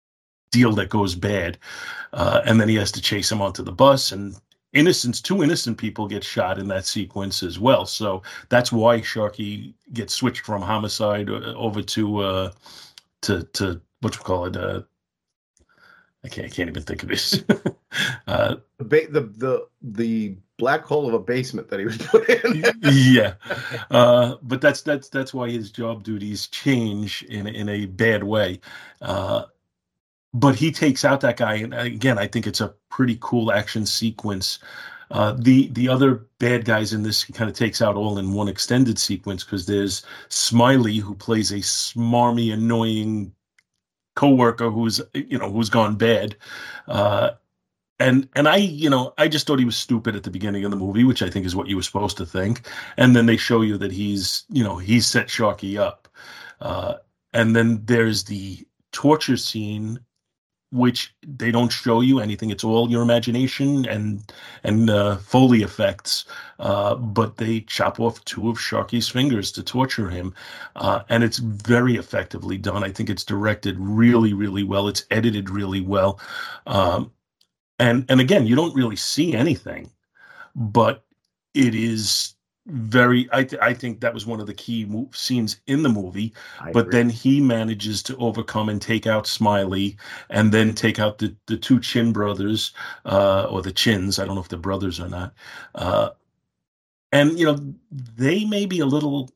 deal that goes bad. Uh, and then he has to chase him onto the bus, and innocents, two innocent people get shot in that sequence as well. So that's why Sharky gets switched from homicide over to, uh, to, to what you call it? Uh, I can't, I can't even think of this. uh, the, ba- the, the, the black hole of a basement that he was put in. yeah. Uh, but that's, that's, that's why his job duties change in, in a bad way. Uh, But he takes out that guy, and again, I think it's a pretty cool action sequence. Uh, the the other bad guys in this he kind of takes out all in one extended sequence, because there's Smiley, who plays a smarmy, annoying coworker who's you know who's gone bad, uh, and and I you know I just thought he was stupid at the beginning of the movie, which I think is what you were supposed to think, and then they show you that he's you know he's set Sharky up, uh, and then there's the torture scene, which they don't show you anything. It's all your imagination and and uh, Foley effects. Uh, but they chop off two of Sharky's fingers to torture him. Uh, and it's very effectively done. I think it's directed really, really well. It's edited really well. Um, and, and again, you don't really see anything, but it is very, I, th- I think that was one of the key mo- scenes in the movie. I but agree. then he manages to overcome and take out Smiley, and then take out the, the two Chin brothers, uh, or the Chins. I don't know if they're brothers or not. Uh, and, you know, they may be a little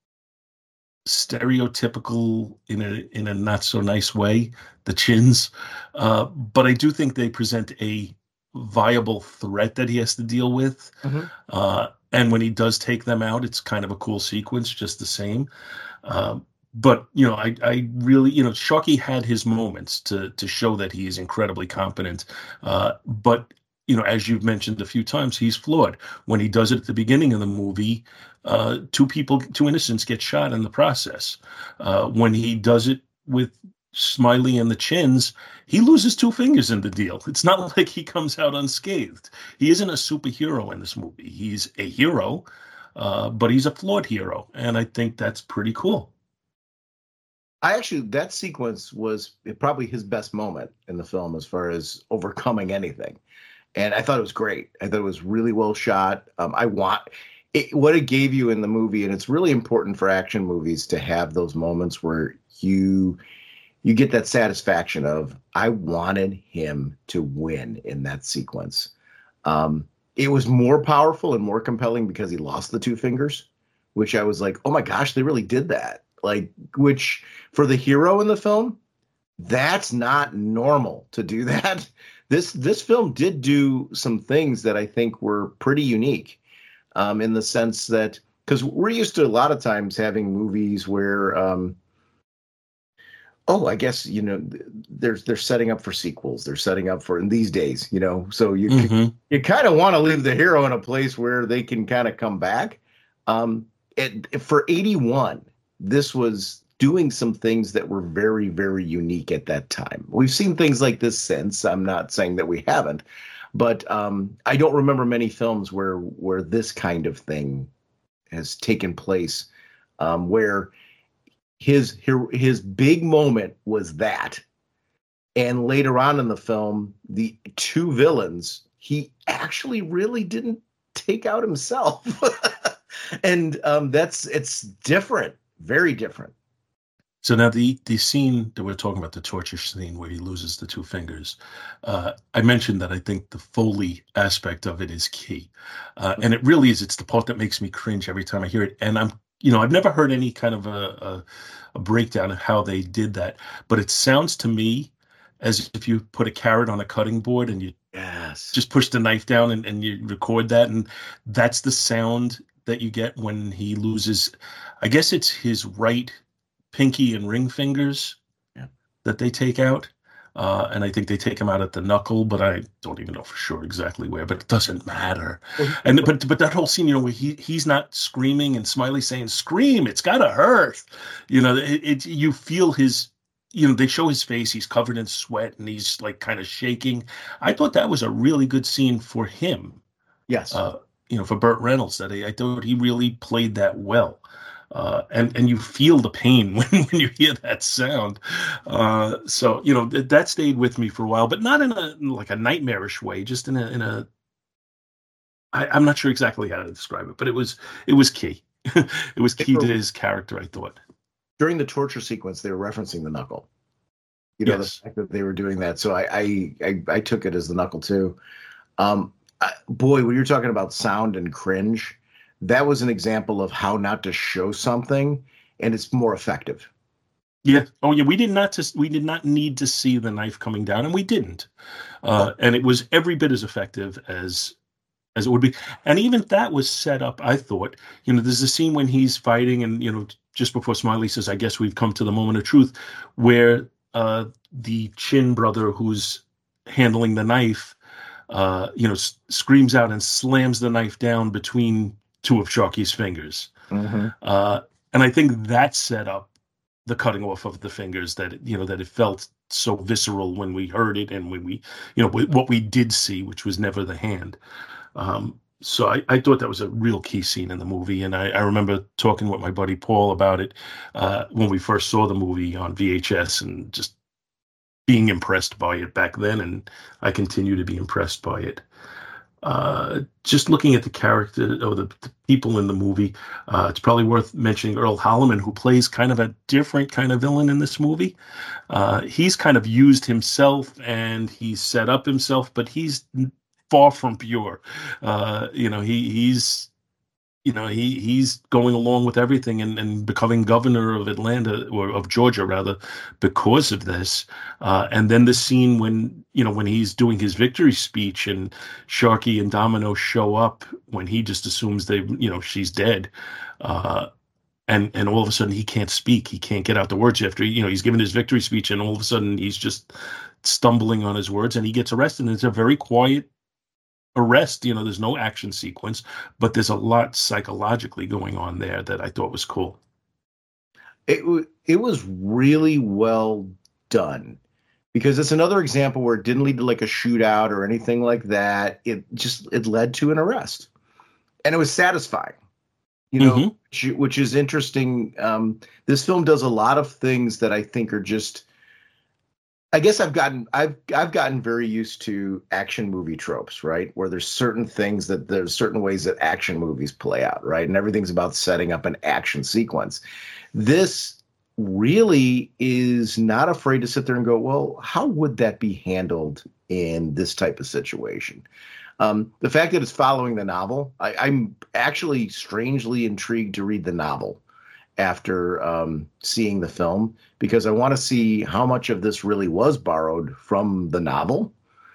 stereotypical in a in a not so nice way, the Chins. Uh, but I do think they present a viable threat that he has to deal with. Mm-hmm. Uh, and when he does take them out, it's kind of a cool sequence, just the same. Um, but, you know, I, I really, you know, Sharky had his moments to to show that he is incredibly competent. Uh, but, you know, as you've mentioned a few times, he's flawed. When he does it at the beginning of the movie, uh, two people, two innocents get shot in the process. Uh, when he does it with Smiley and the Chins, he loses two fingers in the deal. It's not like he comes out unscathed. He isn't a superhero in this movie. He's a hero, uh, but he's a flawed hero, and I think that's pretty cool. I actually, that sequence was probably his best moment in the film as far as overcoming anything. And I thought it was great. I thought it was really well shot. Um, I want it, what it gave you in the movie, and it's really important for action movies to have those moments where you you get that satisfaction of, I wanted him to win in that sequence. Um, it was more powerful and more compelling because he lost the two fingers, which I was like, oh my gosh, they really did that. Like, which for the hero in the film, that's not normal to do that. This this film did do some things that I think were pretty unique, um, in the sense that, because we're used to a lot of times having movies where, um, oh, I guess, you know, they're, they're setting up for sequels. They're setting up for, in these days, you know, so you Mm-hmm. you kind of want to leave the hero in a place where they can kind of come back. Um, it, for eighty-one, this was doing some things that were very, very unique at that time. We've seen things like this since. I'm not saying that we haven't, but um, I don't remember many films where where this kind of thing has taken place, um, where his, his his big moment was that, and later on in the film, the two villains, he actually really didn't take out himself, and um, that's it's different, very different. So now the the scene that we're talking about, the torture scene where he loses the two fingers, uh, I mentioned that I think the Foley aspect of it is key. Uh, and it really is. It's the part that makes me cringe every time I hear it. And I'm, you know, I've never heard any kind of a, a, a breakdown of how they did that. But it sounds to me as if you put a carrot on a cutting board and you Yes. just push the knife down and, and you record that. And that's the sound that you get when he loses, I guess it's his right pinky and ring fingers, yeah, that they take out. Uh, and I think they take him out at the knuckle, but I don't even know for sure exactly where, but it doesn't matter. And but but that whole scene, you know, where he he's not screaming and Smiley saying, scream, it's gotta hurt. You know, it, it you feel his, you know, they show his face, he's covered in sweat and he's like kind of shaking. I thought that was a really good scene for him. Yes. Uh, you know, for Burt Reynolds, that I, I thought he really played that well. Uh, and and you feel the pain when, when you hear that sound. Uh, so you know th- that stayed with me for a while, but not in a like a nightmarish way. Just in a in a I, I'm not sure exactly how to describe it, but it was it was key. It was key to his character, I thought. During the torture sequence, they were referencing the knuckle. You know, Yes. the fact that they were doing that. So I I I, I took it as the knuckle too. Um, I, boy, when you're talking about sound and cringe, that was an example of how not to show something, and it's more effective. Yeah. Oh, yeah. We did not to, we did not need to see the knife coming down, and we didn't. Uh, and it was every bit as effective as as it would be. And even that was set up. I thought, you know, there's a scene when he's fighting, and you know, just before Smiley says, "I guess we've come to the moment of truth," where uh, the Chin brother, who's handling the knife, uh, you know, s- screams out and slams the knife down between two of Sharky's fingers. Mm-hmm. Uh, and I think that set up the cutting off of the fingers, that, you know, that it felt so visceral when we heard it, and when we, you know, what we did see, which was never the hand. Um, so I, I thought that was a real key scene in the movie. And I, I remember talking with my buddy Paul about it uh, when we first saw the movie on V H S, and just being impressed by it back then. And I continue to be impressed by it. Uh, just looking at the character or the, the people in the movie, uh, it's probably worth mentioning Earl Halleman, who plays kind of a different kind of villain in this movie. Uh, he's kind of used himself, and he's set up himself, but he's far from pure. Uh, you know, he he's you know he he's going along with everything, and, and becoming governor of Atlanta, or of Georgia rather, because of this. Uh, and then the scene when you know when he's doing his victory speech, and Sharky and Domino show up, when he just assumes they you know she's dead. Uh, and and all of a sudden he can't speak, he can't get out the words after you know he's given his victory speech, and all of a sudden he's just stumbling on his words, and he gets arrested. And it's a very quiet arrest. You know, there's no action sequence, but there's a lot psychologically going on there that I thought was cool. It w- it was really well done, because it's another example where it didn't lead to like a shootout or anything like that. It just it led to an arrest, and it was satisfying. You know, Mm-hmm. which, which is interesting. Um, this film does a lot of things that I think are just. I guess I've gotten I've I've gotten very used to action movie tropes, right? Where there's certain things that there's certain ways that action movies play out, right? And everything's about setting up an action sequence. This really is not afraid to sit there and go, well, how would that be handled in this type of situation? Um, the fact that it's following the novel, I, I'm actually strangely intrigued to read the novel after um, seeing the film, because I want to see how much of this really was borrowed from the novel,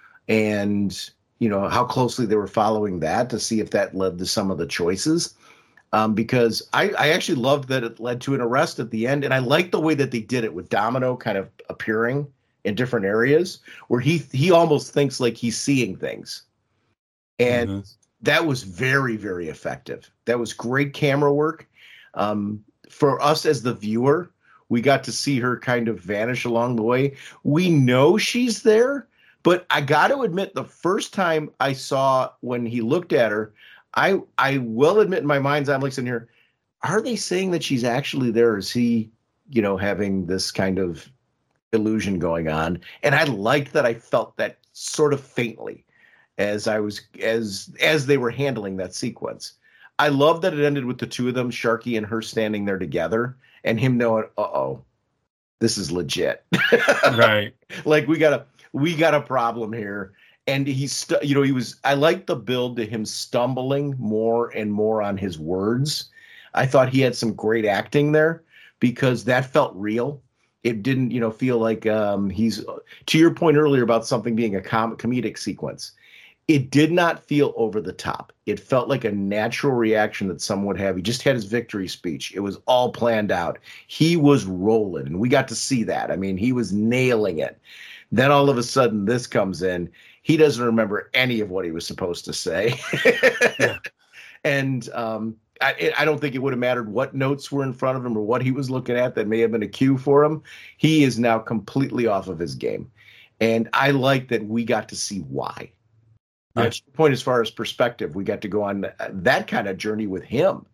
and you know how closely they were following that, to see if that led to some of the choices. Um, because I, I actually loved that it led to an arrest at the end, and I liked the way that they did it, with Domino kind of appearing in different areas where he he almost thinks like he's seeing things, and mm-hmm. that was very, very effective. That was great camera work. Um, For us as the viewer, we got to see her kind of vanish along the way. We know she's there, but I got to admit, the first time I saw when he looked at her, I I will admit in my mind's eye, I'm like sitting here, are they saying that she's actually there? Is he, you know, having this kind of illusion going on? And I liked that I felt that sort of faintly as I was as as they were handling that sequence. I love that it ended with the two of them, Sharky and her, standing there together, and him knowing, uh-oh, this is legit. Right. Like we got a we got a problem here. And he's, st- you know, he was, I liked the build to him stumbling more and more on his words. I thought he had some great acting there, because that felt real. It didn't, you know, feel like um, he's, to your point earlier about something being a com- comedic sequence. It did not feel over the top. It felt like a natural reaction that someone would have. He just had his victory speech. It was all planned out. He was rolling, and we got to see that. I mean, he was nailing it. Then all of a sudden this comes in. He doesn't remember any of what he was supposed to say. Yeah. And um, I, I don't think it would have mattered what notes were in front of him or what he was looking at that may have been a cue for him. He is now completely off of his game. And I like that we got to see why. Yeah. Uh, to your point, as far as perspective, we got to go on that kind of journey with him.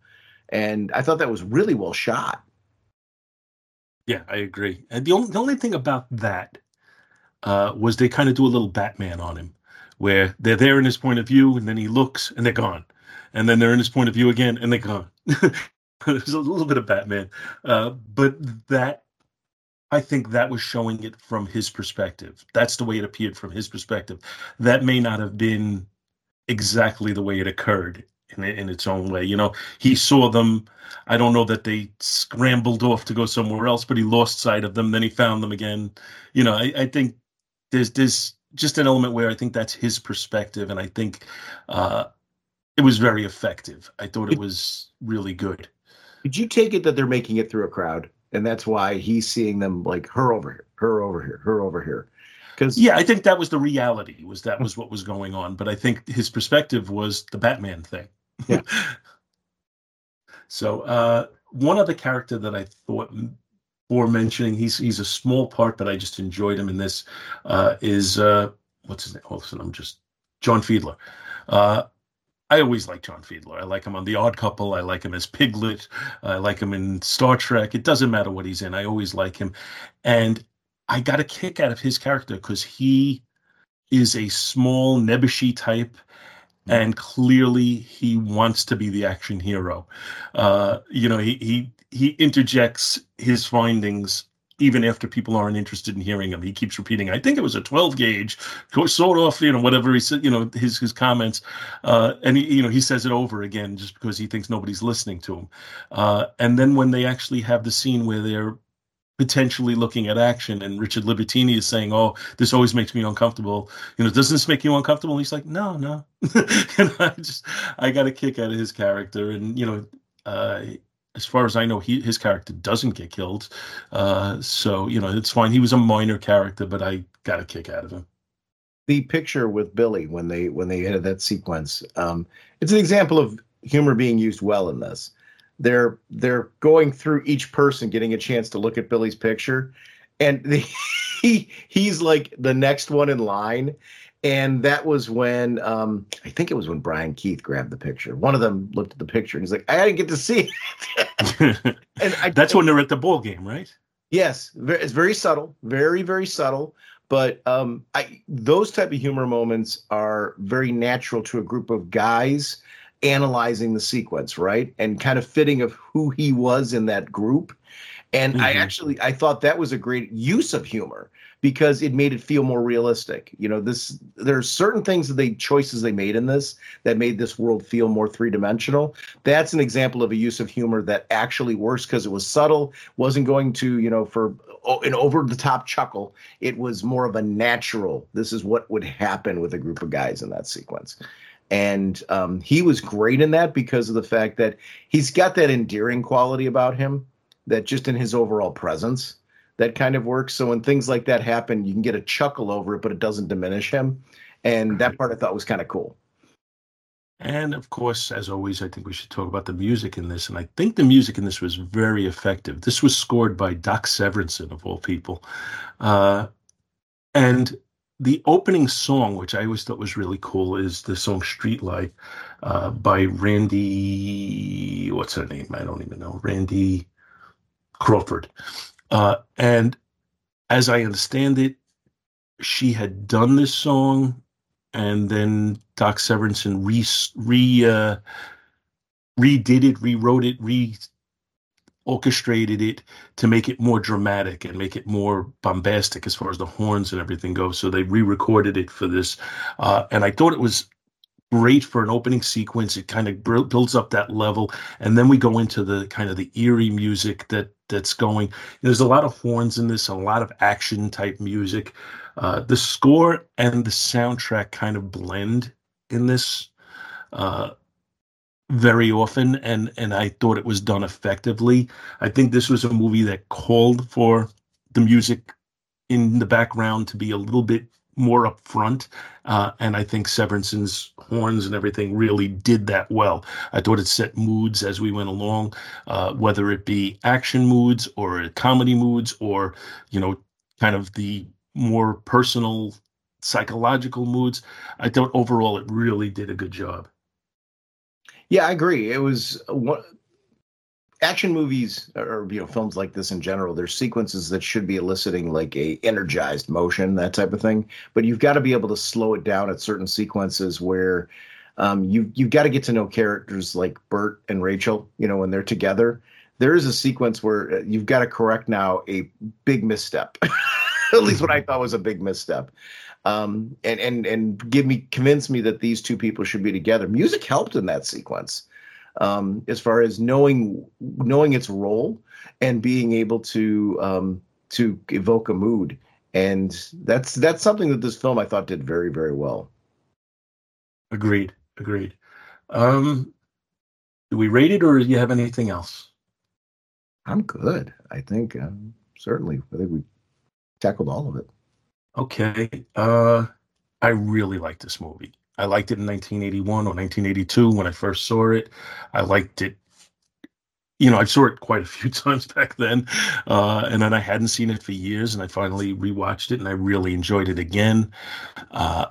And I thought that was really well shot. Yeah, I agree. And the only the only thing about that uh, was they kind of do a little Batman on him, where they're there in his point of view, and then he looks, and they're gone, and then they're in his point of view again, and they're gone. There's a little bit of Batman, uh, but that I think that was showing it from his perspective. That's the way it appeared from his perspective. That may not have been exactly the way it occurred in in its own way. You know, he saw them. I don't know that they scrambled off to go somewhere else, but he lost sight of them. Then he found them again. You know, I, I think there's there's just an element where I think that's his perspective, and I think uh, it was very effective. I thought it was really good. Did you take it that they're making it through a crowd, and that's why he's seeing them like her over here, her over here, her over here? Because yeah, I think that was the reality. Was that was what was going on? But I think his perspective was the Batman thing. Yeah. So uh, one other character that I thought for mentioning, he's he's a small part, but I just enjoyed him in this. Uh, is uh, what's his name? All of a sudden, I'm just John Fiedler. Uh, I always like John Fiedler. I like him on The Odd Couple. I like him as Piglet. I like him in Star Trek. It doesn't matter what he's in. I always like him. And I got a kick out of his character because he is a small, nebbishy type, and clearly he wants to be the action hero. Uh, you know, he, he he interjects his findings even after people aren't interested in hearing him. He keeps repeating, I think it was a twelve gauge, sort of, you know, whatever he said, you know, his his comments. Uh, and, he, you know, he says it over again just because he thinks nobody's listening to him. Uh, and then when they actually have the scene where they're potentially looking at action, and Richard Libertini is saying, oh, this always makes me uncomfortable. You know, does this make you uncomfortable? And he's like, no, no. And I just, I got a kick out of his character. And, you know, uh, as far as I know, he, his character doesn't get killed. Uh, so, you know, it's fine. He was a minor character, but I got a kick out of him. The picture with Billy when they when they had that sequence, um, it's an example of humor being used well in this. They're they're going through each person, getting a chance to look at Billy's picture, and the, he he's like the next one in line. And that was when um, I think it was when Brian Keith grabbed the picture. One of them looked at the picture and he's like, "I didn't get to see it." And I, that's when they're at the ball game, right? Yes, it's very subtle, very very subtle. But um, I those type of humor moments are very natural to a group of guys analyzing the sequence, right? And kind of fitting of who he was in that group. And mm-hmm. I actually, I thought that was a great use of humor because it made it feel more realistic. You know, this, there's certain things that they, choices they made in this that made this world feel more three-dimensional. That's an example of a use of humor that actually works because it was subtle, wasn't going to, you know, for an over-the-top chuckle. It was more of a natural, this is what would happen with a group of guys in that sequence. And um, he was great in that because of the fact that he's got that endearing quality about him that just in his overall presence, that kind of works. So when things like that happen, you can get a chuckle over it, but it doesn't diminish him. And that part I thought was kind of cool. And of course, as always, I think we should talk about the music in this. And I think the music in this was very effective. This was scored by Doc Severinsen, of all people. Uh, and the opening song, which I always thought was really cool, is the song Street Light uh, by Randy, what's her name? I don't even know. Randy Crawford. Uh, and as I understand it, she had done this song, and then Doc Severinsen re, re, uh, redid it, rewrote it, re orchestrated it to make it more dramatic and make it more bombastic as far as the horns and everything goes. So they re-recorded it for this. Uh, and I thought it was great for an opening sequence. It kind of builds up that level. And then we go into the kind of the eerie music that that's going. There's a lot of horns in this, a lot of action type music. Uh, the score and the soundtrack kind of blend in this uh, very often, and and I thought it was done effectively. I think this was a movie that called for the music in the background to be a little bit more upfront, uh, and I think Severinsen's horns and everything really did that well. I thought it set moods as we went along, uh, whether it be action moods or comedy moods or, you know, kind of the more personal psychological moods. I thought overall it really did a good job. Yeah, I agree. It was one, action movies or you know films like this in general, there's sequences that should be eliciting like a energized motion, that type of thing. But you've got to be able to slow it down at certain sequences where um, you you've got to get to know characters like Bert and Rachel. You know, when they're together, there is a sequence where you've got to correct now a big misstep. At least what I thought was a big misstep. Um, and and and give me convince me that these two people should be together. Music helped in that sequence. Um, as far as knowing knowing its role and being able to um, to evoke a mood, and that's that's something that this film I thought did very very well. Agreed, agreed. Um, do we rate it, or do you have anything else? I'm good. I think um, certainly. I think we tackled all of it. Okay. Uh, I really like this movie. I liked it in nineteen eighty-one or nineteen eighty-two when I first saw it. I liked it. You know, I saw it quite a few times back then. Uh, and then I hadn't seen it for years, and I finally rewatched it, and I really enjoyed it again. Uh,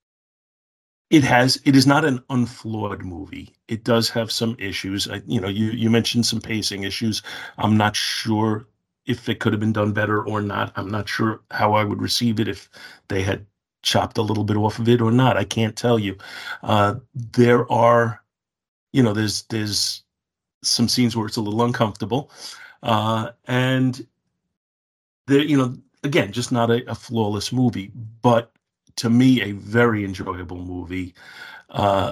it has, it is not an unflawed movie. It does have some issues. I, you know, you, you mentioned some pacing issues. I'm not sure if it could have been done better or not. I'm not sure how I would receive it if they had chopped a little bit off of it or not. I can't tell you. Uh, there are, you know, there's there's some scenes where it's a little uncomfortable, uh, and there, you know, again, just not a, a flawless movie, but to me, a very enjoyable movie. Uh,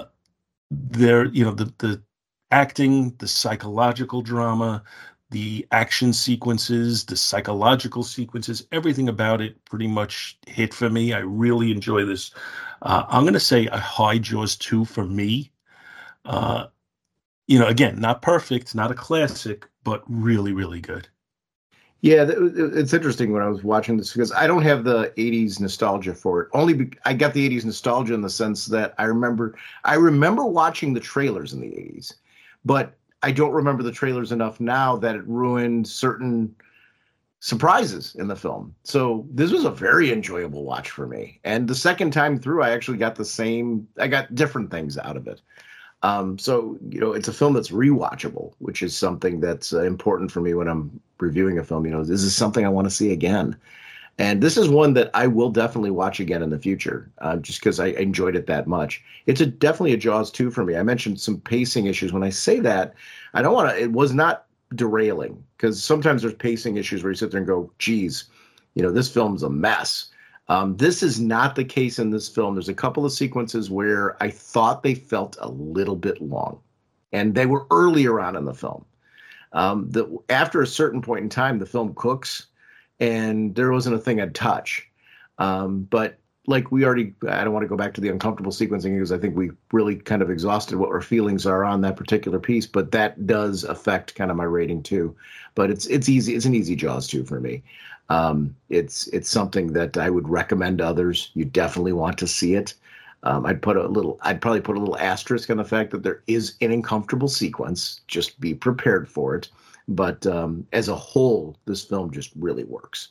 there, you know, the the acting, the psychological drama, the action sequences, the psychological sequences, everything about it pretty much hit for me. I really enjoy this. Uh, I'm going to say a high Jaws two for me. Uh, you know, again, not perfect, not a classic, but really, really good. Yeah, it's interesting when I was watching this because I don't have the eighties nostalgia for it. Only be, I got the eighties nostalgia in the sense that I remember I remember watching the trailers in the eighties, but I don't remember the trailers enough now that it ruined certain surprises in the film. So this was a very enjoyable watch for me. And the second time through, I actually got the same, I got different things out of it. Um, so, you know, it's a film that's rewatchable, which is something that's uh, important for me when I'm reviewing a film. You know, this is something I want to see again. And this is one that I will definitely watch again in the future, uh, just because I enjoyed it that much. It's a, definitely a Jaws two for me. I mentioned some pacing issues. When I say that, I don't want to, it was not derailing, because sometimes there's pacing issues where you sit there and go, geez, you know, this film's a mess. Um, this is not the case in this film. There's a couple of sequences where I thought they felt a little bit long, and they were earlier on in the film. Um, the, after a certain point in time, the film cooks, and there wasn't a thing I'd touch. Um, but like we already, I don't want to go back to the uncomfortable sequencing because I think we really kind of exhausted what our feelings are on that particular piece, but that does affect kind of my rating too. But it's it's easy. It's an easy Jaws two for me. Um, it's it's something that I would recommend to others. You definitely want to see it. Um, I'd put a little, I'd probably put a little asterisk on the fact that there is an uncomfortable sequence. Just be prepared for it. But um, as a whole, this film just really works.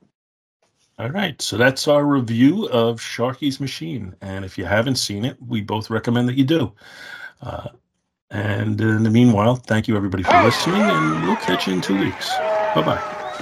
All right, so that's our review of Sharky's Machine. And if you haven't seen it, we both recommend that you do. Uh, and in the meanwhile, thank you everybody for listening, and we'll catch you in two weeks. Bye-bye.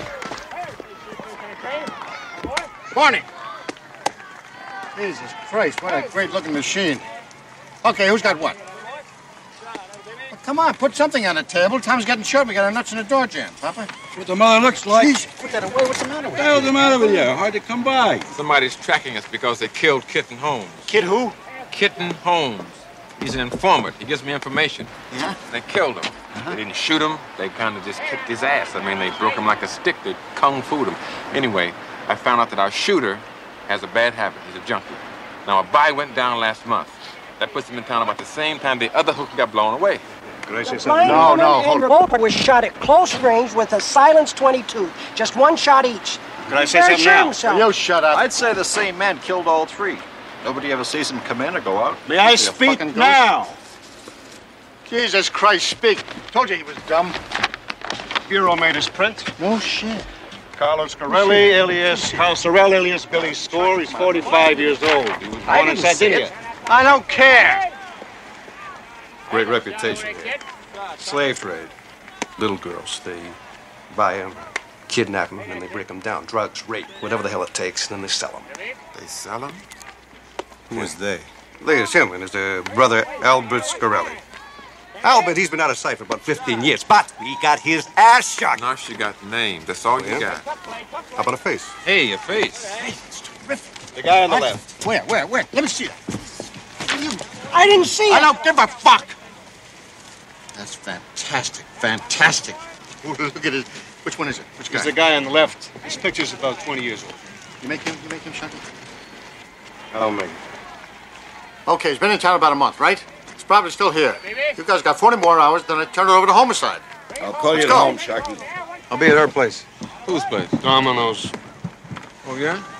Morning. Jesus Christ, what a great-looking machine. Okay, who's got what? Well, come on, put something on the table. Time's getting short. We got our nuts in the door jam, Papa. That's what the mother looks like. Jeez, put that away. What's the matter with What the hell's the matter with you? Hard to come by. Somebody's tracking us because they killed Kitten Holmes. Kid who? Kitten Holmes. He's an informant. He gives me information. Yeah? They killed him. Uh-huh. They didn't shoot him. They kind of just kicked his ass. I mean, they broke him like a stick. They kung fu'd him. Anyway, I found out that our shooter has a bad habit. He's a junkie. Now, a buy went down last month. That puts him in town about the same time the other hooker got blown away. Could I say something? No, no, hold it. Revolver was shot at close range with a silenced twenty-two. Just one shot each. Could I say something now? Himself. You shut up. I'd say the same man killed all three. Nobody ever sees him come in or go out. May I speak now? Jesus Christ, speak. Told you he was dumb. Bureau made his print. No shit. Carlos Corelli, alias Hal Sorrell, alias Billy Score. He's forty-five years old. He was born in Sardinia. I don't care. Great reputation here. Slave trade. little girls. They buy them, kidnap them, and then they break them down. Drugs, rape, whatever the hell it takes, and then they sell them. They sell them? Who is they? There's him and his uh, brother, Albert Scarelli. Albert, he's been out of sight for about fifteen years, but we got his ass shot. Now she got names. That's all you got. How about a face? Hey, a face. Hey, it's terrific. The guy on the left. Where, where, where? Let me see that. I didn't see I it. don't give a fuck. That's fantastic, fantastic. Look at it. Which one is it? Which guy? It's the guy on the left. His picture's about twenty years old. You make him, you make him, Shucky? I'll make it. Okay, he's been in town about a month, right? He's probably still here. You guys got forty more hours, then I turn it over to homicide. I'll call Let's you go. at home, Sharky. I'll be at her place. Whose place? Domino's. Oh, yeah?